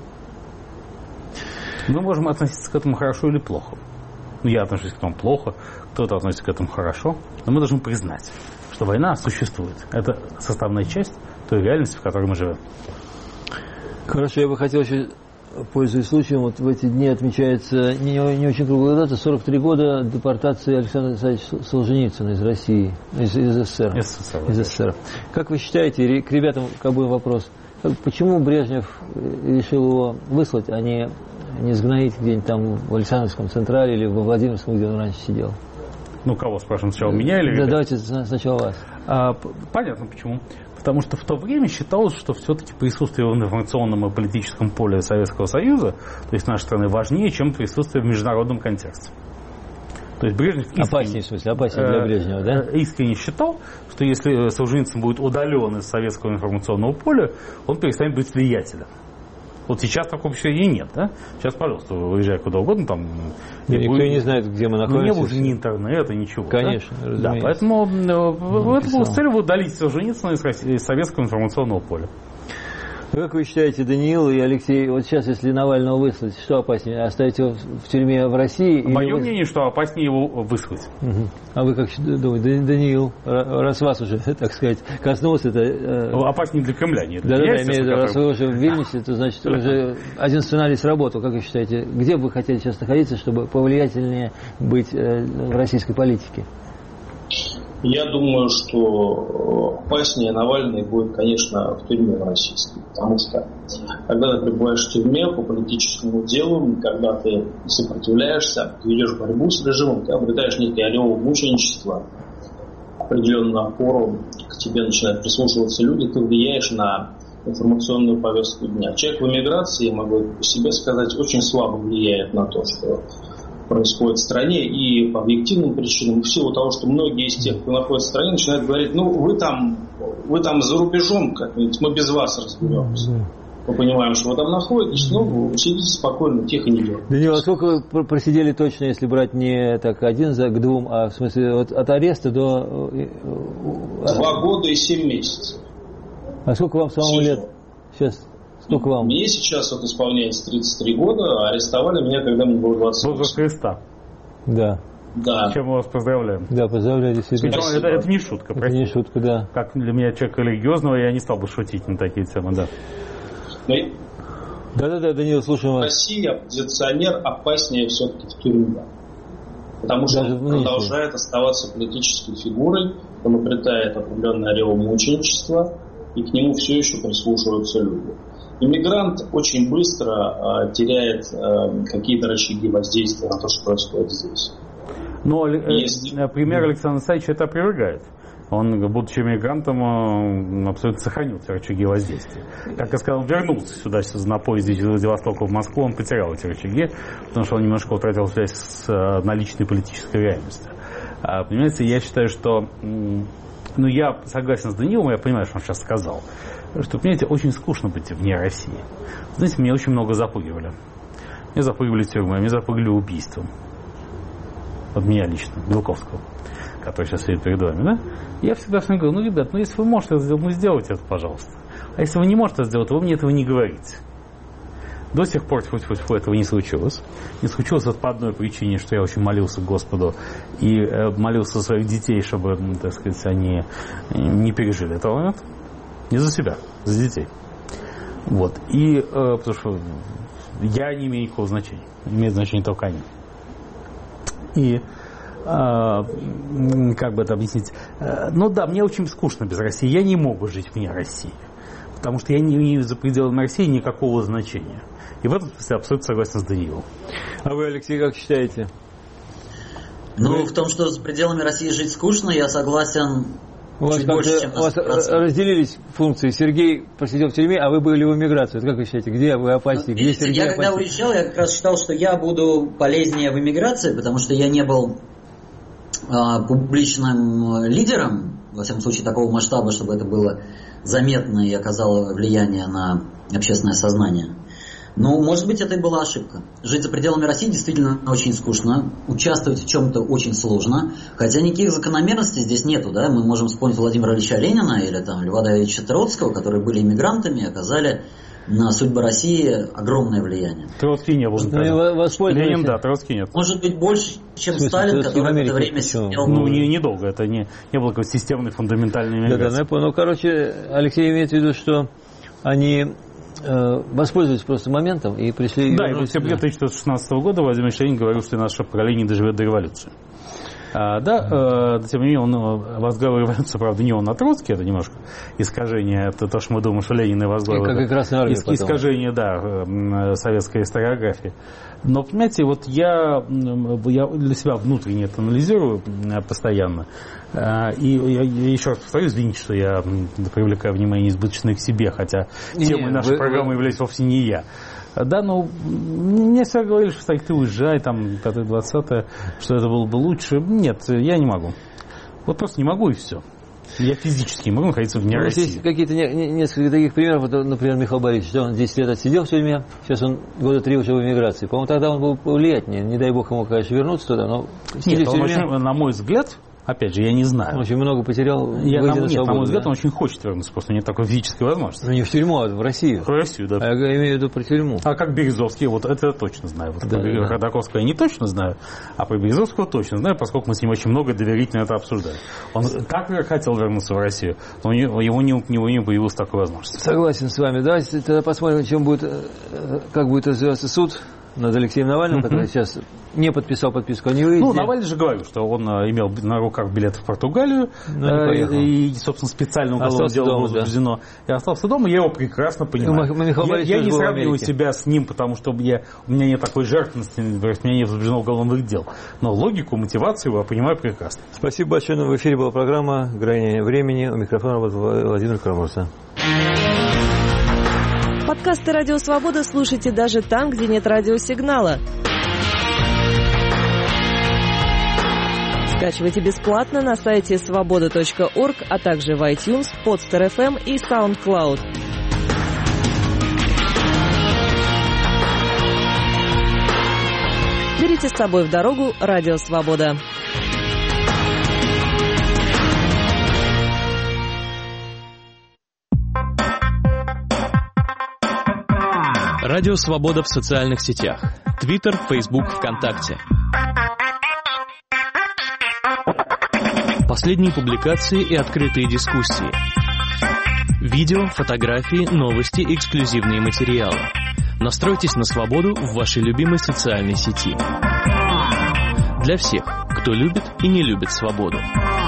Мы можем относиться к этому хорошо или плохо. Ну, я отношусь к этому плохо, кто-то относится к этому хорошо. Но мы должны признать, что война существует. Это составная часть той реальности, в которой мы живем. Хорошо, я бы хотел еще, пользуясь случаем, вот в эти дни отмечается не, не очень круглая дата, сорок три года депортации Александра Александровича Солженицына из России, из, из СССР. СССР. Из СССР. Как вы считаете, к ребятам к обоим вопрос, почему Брежнев решил его выслать, а не, не сгноить где-нибудь там в Александровском Централе или во Владимирском, где он раньше сидел? Ну, кого спрашиваем, сначала меня или... Да, давайте сначала вас. А, понятно почему. Потому что в то время считалось, что все-таки присутствие в информационном и политическом поле Советского Союза, то есть нашей страны, важнее, чем присутствие в международном контексте. То есть Брежнев искренне, опаснее, в смысле, опаснее для Брежнева, да? Искренне считал, что если Солженицын будет удален из советского информационного поля, он перестанет быть влиятелем. Вот сейчас такого впечатления нет, да? Сейчас, пожалуйста, выезжай куда угодно, там... Никто будет... не знает, где мы находимся. Ну, не будет ни интернета, ничего. Конечно, да? разумеется. Да, поэтому ну, в этом было с целью удалить Солженицына из, из советского информационного поля. Как вы считаете, Даниил и Алексей, вот сейчас, если Навального выслать, что опаснее, оставить его в тюрьме в России? Мое или... мнение, что опаснее его выслать. Угу. А вы как думаете, Даниил, раз вас уже, так сказать, коснулось это... Э... Опаснее для Кремля, нет. Да, да, да, имею в виду, раз вы уже в Вильнюсе, то значит уже один сценарий сработал. Как вы считаете, где бы вы хотели сейчас находиться, чтобы повлиятельнее быть э, в российской политике? Я думаю, что опаснее Навальный будет, конечно, в тюрьме российской. Потому что, когда ты пребываешь в тюрьме по политическому делу, когда ты сопротивляешься, ты ведешь борьбу с режимом, ты обретаешь некий ореол мученичества, определенную опору, к тебе начинают прислушиваться люди, ты влияешь на информационную повестку дня. Человек в эмиграции, могу по себе сказать, очень слабо влияет на то, что происходит в стране, и по объективным причинам, в силу того, что многие из тех, кто находится в стране, начинают говорить, ну, вы там, вы там за рубежом, как-нибудь, мы без вас разберемся. мы понимаем, что вы там находитесь, ну, сидите спокойно, тихо не делайте. Данил, а сколько вы просидели точно, если брать не так один за к двум, а в смысле от, от ареста до... Два года и семь месяцев. А сколько вам самому лет? Сейчас, сколько вам? Мне сейчас вот исполняется тридцать три года, арестовали меня, когда мне было двадцать восемь. Возраст Христа. Да. Да. С чем мы вас поздравляем. Да, поздравляю, действительно. Это, это не шутка, это не шутка, да. Как для меня человека религиозного, я не стал бы шутить на такие темы, да. Да-да-да, Данил, слушаем вас. В России оппозиционер опаснее все-таки в тюрьме. Потому что Даже он продолжает оставаться политической фигурой, он обретает определенное ореол мученичества, и к нему все еще прислушиваются люди. Иммигрант очень быстро э, теряет э, какие-то рычаги воздействия на то, что происходит здесь. Но Если... пример Александра Александровича это опровергает. Он, будучи мигрантом, абсолютно сохранил эти рычаги воздействия. Как я сказал, он вернулся сюда на поезде из Владивостока в Москву, он потерял эти рычаги, потому что он немножко утратил связь с наличной политической реальностью. А, понимаете, я считаю, что... Ну, я согласен с Данилом, я понимаю, что он сейчас сказал, что, понимаете, очень скучно быть вне России. Знаете, меня очень много запугивали. Меня запугивали тюрьмой, меня запугивали убийством. Вот меня лично, Белковского, который сейчас сидит перед вами, да? Я всегда всем говорю, ну, ребят, ну, если вы можете это сделать, ну, сделайте это, пожалуйста. А если вы не можете это сделать, то вы мне этого не говорите. До сих пор фу-фу-фу, этого не случилось. Не случилось это по одной причине, что я очень молился к Господу и э, молился за своих детей, чтобы, ну, так сказать, они не пережили этого момента. Не за себя, за детей. Вот. И э, потому что я не имею никакого значения. Имеет значение только они. И а, как бы это объяснить? Ну да, мне очень скучно без России. Я не могу жить вне России. Потому что я не имею за пределами России никакого значения. И в этом смысле абсолютно согласен с Даниилом. А вы, Алексей, как считаете? Ну, вы... в том, что за пределами России жить скучно, я согласен. У вас, больше, чем у вас разделились функции. Сергей просидел в тюрьме, а вы были в эмиграции. Вот как вы считаете, где вы опаснее? Где Видите, Сергей я опаснее? Когда уезжал, я как раз считал, что я буду полезнее в эмиграции, потому что я не был а, публичным лидером, во всяком случае, такого масштаба, чтобы это было заметно и оказало влияние на общественное сознание. Но, может быть, это и была ошибка. Жить за пределами России действительно очень скучно, участвовать в чем-то очень сложно, хотя никаких закономерностей здесь нету, да, мы можем вспомнить Владимира Ильича Ленина или там Льва Давидовича Троцкого, которые были иммигрантами и оказали на судьбу России огромное влияние. Троцкий не был. Ну, Ленин, да, Троцкий нет. Может быть, больше, чем Сталин, который в это время сидел. Ну, не, недолго, это не, не было какой-то системной, фундаментальной иммиграции. Да, да, ну, короче, Алексей имеет в виду, что они э, воспользовались просто моментом и пришли... Да, и в октябре тысяча девятьсот шестнадцатого года Владимир Ленин говорил, что наше поколение не доживет до революции. А, да, э, тем не менее, он возглавил революцию, правда, не он, а Троцкий, это немножко искажение, это то, что мы думаем, что Ленин и возглавил. Как и Красная Армия Иск, искажение, да, советской историографии. Но, понимаете, вот я, я для себя внутренне это анализирую постоянно. И я, я еще раз повторю, извините, что я привлекаю внимание избыточно к себе, хотя темой нашей вы, программы вы... являюсь вовсе не я. Да, но мне всегда говорили, что ты уезжай, там, пятое-двадцатое, что это было бы лучше. Нет, я не могу. Вот просто не могу, и все. Я физически не могу находиться вне ну, России. Есть какие-то не, несколько таких примеров. Вот, например, Михаил Борисович, он десять лет отсидел в тюрьме, сейчас он года три уже в эмиграции. По-моему, тогда он был повлиятельнее. Не дай бог ему, конечно, вернуться туда, но... Нет, он очень, на мой взгляд... Опять же, я не знаю. Он очень много потерял. Я, на, нет, свободу, на мой взгляд, да? Он очень хочет вернуться, просто нет такой физической возможности. Ну, не в тюрьму, а в Россию. В Россию, да. А я имею в виду про тюрьму. А как Березовский, вот это я точно знаю. Вот да, про да. Ходаковского я не точно знаю, а про Березовского точно знаю, поскольку мы с ним очень много доверительно это обсуждали. Он так хотел вернуться в Россию, но его не, у него не появилась такой возможности. Согласен с вами. Давайте тогда посмотрим, чем будет, как будет развиваться суд над Алексеем Навальным, uh-huh. который сейчас не подписал подписку о невыезде. Ну, Навальный же говорил, что он имел на руках билет в Португалию, э, и, собственно, специально уголовное дело было возбуждено. Да. И остался дома, я его прекрасно понимаю. Ну, я я не сравниваю себя с ним, потому что я, у меня нет такой жертвенности, у меня не возбуждено уголовных дел. Но логику, мотивацию я понимаю прекрасно. Спасибо большое. В эфире была программа «Грани времени». У микрофона Владимир Карамурса. Подкасты «Радио Свобода» слушайте даже там, где нет радиосигнала. Скачивайте бесплатно на сайте свобода точка орг, а также в iTunes, Podster эф эм и SoundCloud. Берите с собой в дорогу «Радио Свобода». Радио Свобода в социальных сетях. Твиттер, Фейсбук, ВКонтакте. Последние публикации и открытые дискуссии. Видео, фотографии, новости, эксклюзивные материалы. Настройтесь на свободу в вашей любимой социальной сети. Для всех, кто любит и не любит свободу.